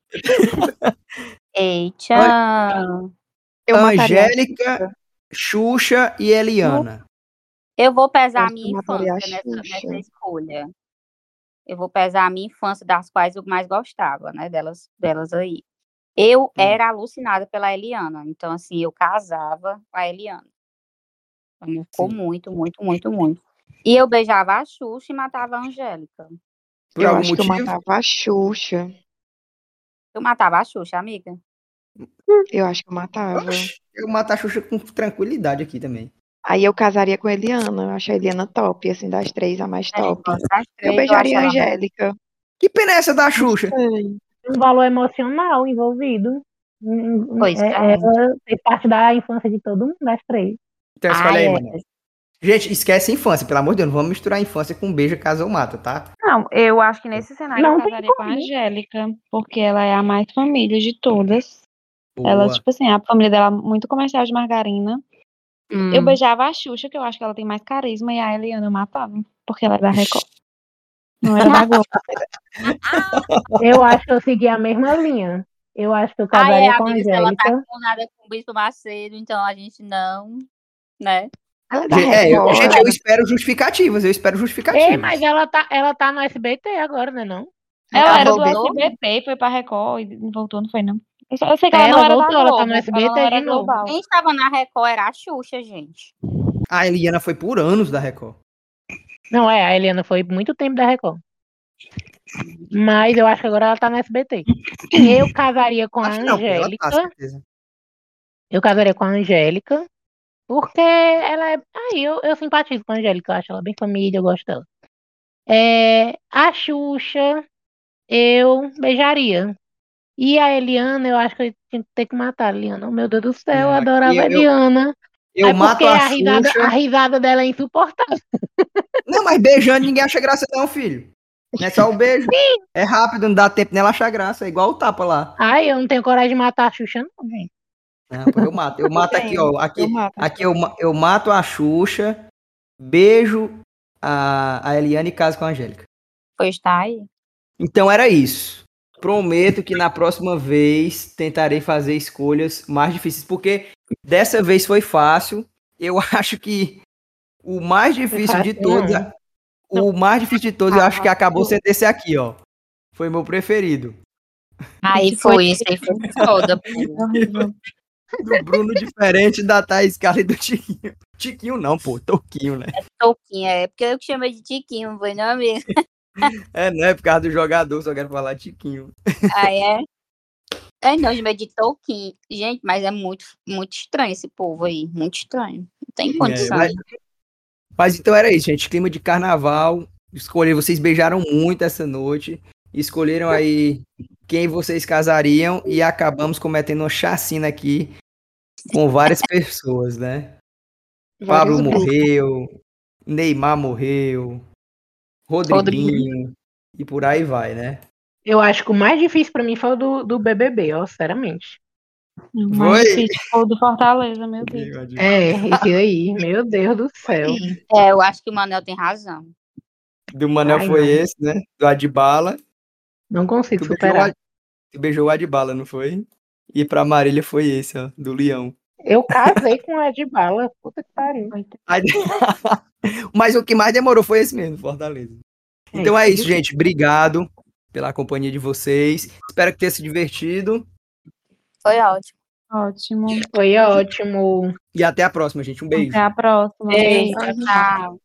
Ei, tchau. Eu mataria a Angélica, Xuxa e Eliana. Eu vou pesar Eu a minha acho que eu mataria infância a Xuxa. nessa escolha. Eu vou pesar a minha infância, das quais eu mais gostava, né? Delas aí. Eu era alucinada pela Eliana. Então, assim, eu casava com a Eliana. Ela me ficou Sim. muito. E eu beijava a Xuxa e matava a Angélica. Por Eu algum acho que eu motivo? matava a Xuxa. Eu matava a Xuxa, amiga. Eu acho que eu matava. Oxe, eu mato a Xuxa com tranquilidade aqui também. Aí eu casaria com a Eliana. Eu acho a Eliana top, assim, das 3, a mais top. Das Eu três, beijaria a acho ela- Angélica. Que pena é essa da Xuxa? Sei. Um valor emocional envolvido. Pois é. Ela fez parte da infância de todo mundo, das 3. Então escolhe aí, é. mano. Gente, esquece a infância, pelo amor de Deus. Não vamos misturar a infância com beijo, casa ou mata, tá? Não, eu acho que nesse cenário Não eu tem casaria com a como. Angélica, porque ela é a mais família de todas. Ela, Boa. tipo assim, a família dela é muito comercial de margarina. Eu Hum. beijava a Xuxa, que eu acho que ela tem mais carisma, e a Eliana eu matava, porque ela é da Record. Não era da Globo. Eu acho que eu segui a mesma linha. Eu acho que eu Ah, casaria com a amiga, se ela tá Angélica. com nada com o Bispo Macedo, então a gente não, né? Ela é da Gente, Record. eu espero justificativas. Ei, mas ela tá no SBT agora, né não? Ela era do voltou? SBT, foi pra Record e voltou, não foi não. Eu sei que ela Ela não era voltou, da ela Globo, tá no SBT ela não era de novo. global. Quem estava na Record era a Xuxa, gente. A Eliana foi por anos da Record. Não, a Eliana foi muito tempo da Record. Mas eu acho que agora ela tá no SBT. Eu casaria com a Acho não, pô, ela Angélica. tá, certeza. Eu casaria com a Angélica. Porque ela é. Eu simpatizo com a Angélica, eu acho ela bem família, eu gosto dela. A Xuxa, eu beijaria. E a Eliana, eu acho que eu tinha que ter que matar a Eliana. Oh, meu Deus do céu, eu Não, adorava a eu- Eliana. Eu mato porque a risada, Xuxa. a risada dela é insuportável. Não, mas beijando ninguém acha graça não, filho. Não é só o beijo. É rápido, não dá tempo nela achar graça. É igual o tapa lá. Ai, eu não tenho coragem de matar a Xuxa, não, gente. Não, pô, eu mato. Eu mato aqui, ó. Eu mato. Aqui eu mato a Xuxa, beijo a Eliane e caso com a Angélica. Pois tá aí. Então era isso. Prometo que na próxima vez tentarei fazer escolhas mais difíceis, porque dessa vez foi fácil. Eu acho que o mais difícil de todos, eu acho que acabou sendo esse aqui, ó. Foi meu preferido. Aí foi, esse aí foi foda. Pô. Do Bruno diferente da Thaís Carla e do Tiquinho. Tiquinho não, pô, Toquinho, né? Toquinho, é porque eu chamei de Tiquinho, foi não amigo? É, não é por causa do jogador, só quero falar Tiquinho. Ah, é? É, não, eu chamei de Toquinho. Gente, mas é muito, muito estranho esse povo aí, muito estranho. Não tem condição. Mas então era isso, gente. Clima de carnaval. Vocês beijaram muito essa noite. Escolheram aí quem vocês casariam e acabamos cometendo uma chacina aqui com várias pessoas, né? Pablo morreu, Neymar morreu, Rodriguinho e por aí vai, né? Eu acho que o mais difícil pra mim foi o do BBB, ó, sinceramente. Mais difícil foi o do Fortaleza, meu Deus. É, esse aí, meu Deus do céu. É, eu acho que o Manel tem razão. Do Manel foi esse, né? Do Adbala. Não consigo superar. Tu beijou o Adbala, não foi? E pra Marília foi esse, ó, do Leão. Eu casei com o Adbala, puta que pariu. Mas o que mais demorou foi esse mesmo, Fortaleza. Então é isso, gente. Obrigado pela companhia de vocês. Espero que tenha se divertido. Foi ótimo. Ótimo. Foi ótimo. E até a próxima, gente. Um beijo. Até a próxima. Beijo. Tchau.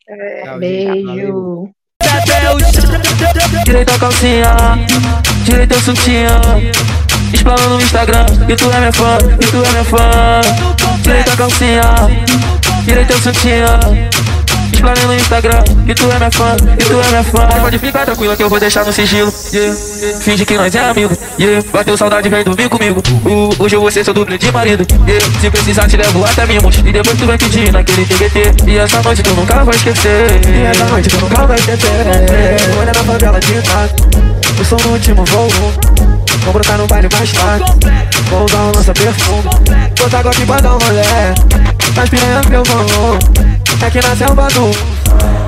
Beijo. Direita a calcinha, direita o sutiã. Explana no Instagram, e tu é minha fã, e tu é minha fã. Direita a calcinha, direita o sutiã. Explana no Instagram, e tu é minha fã, e tu é minha fã. Pode ficar tranquila que eu vou deixar no sigilo, yeah. Finge que nós é amigo, yeah. Bateu saudade, vem dormir comigo. Hoje eu vou ser seu duplo de marido, yeah. Se precisar te levo até Mimos, e depois tu vai pedir naquele TBT. E essa noite tu nunca vai esquecer, e essa noite tu nunca vai esquecer. Olha na favela de tato, o som no último voo. Vou brotar no baile mais tarde, vou usar um lança-perfume. Botar água aqui pra dar um rolé, mas piranha meu valor. É que na selva do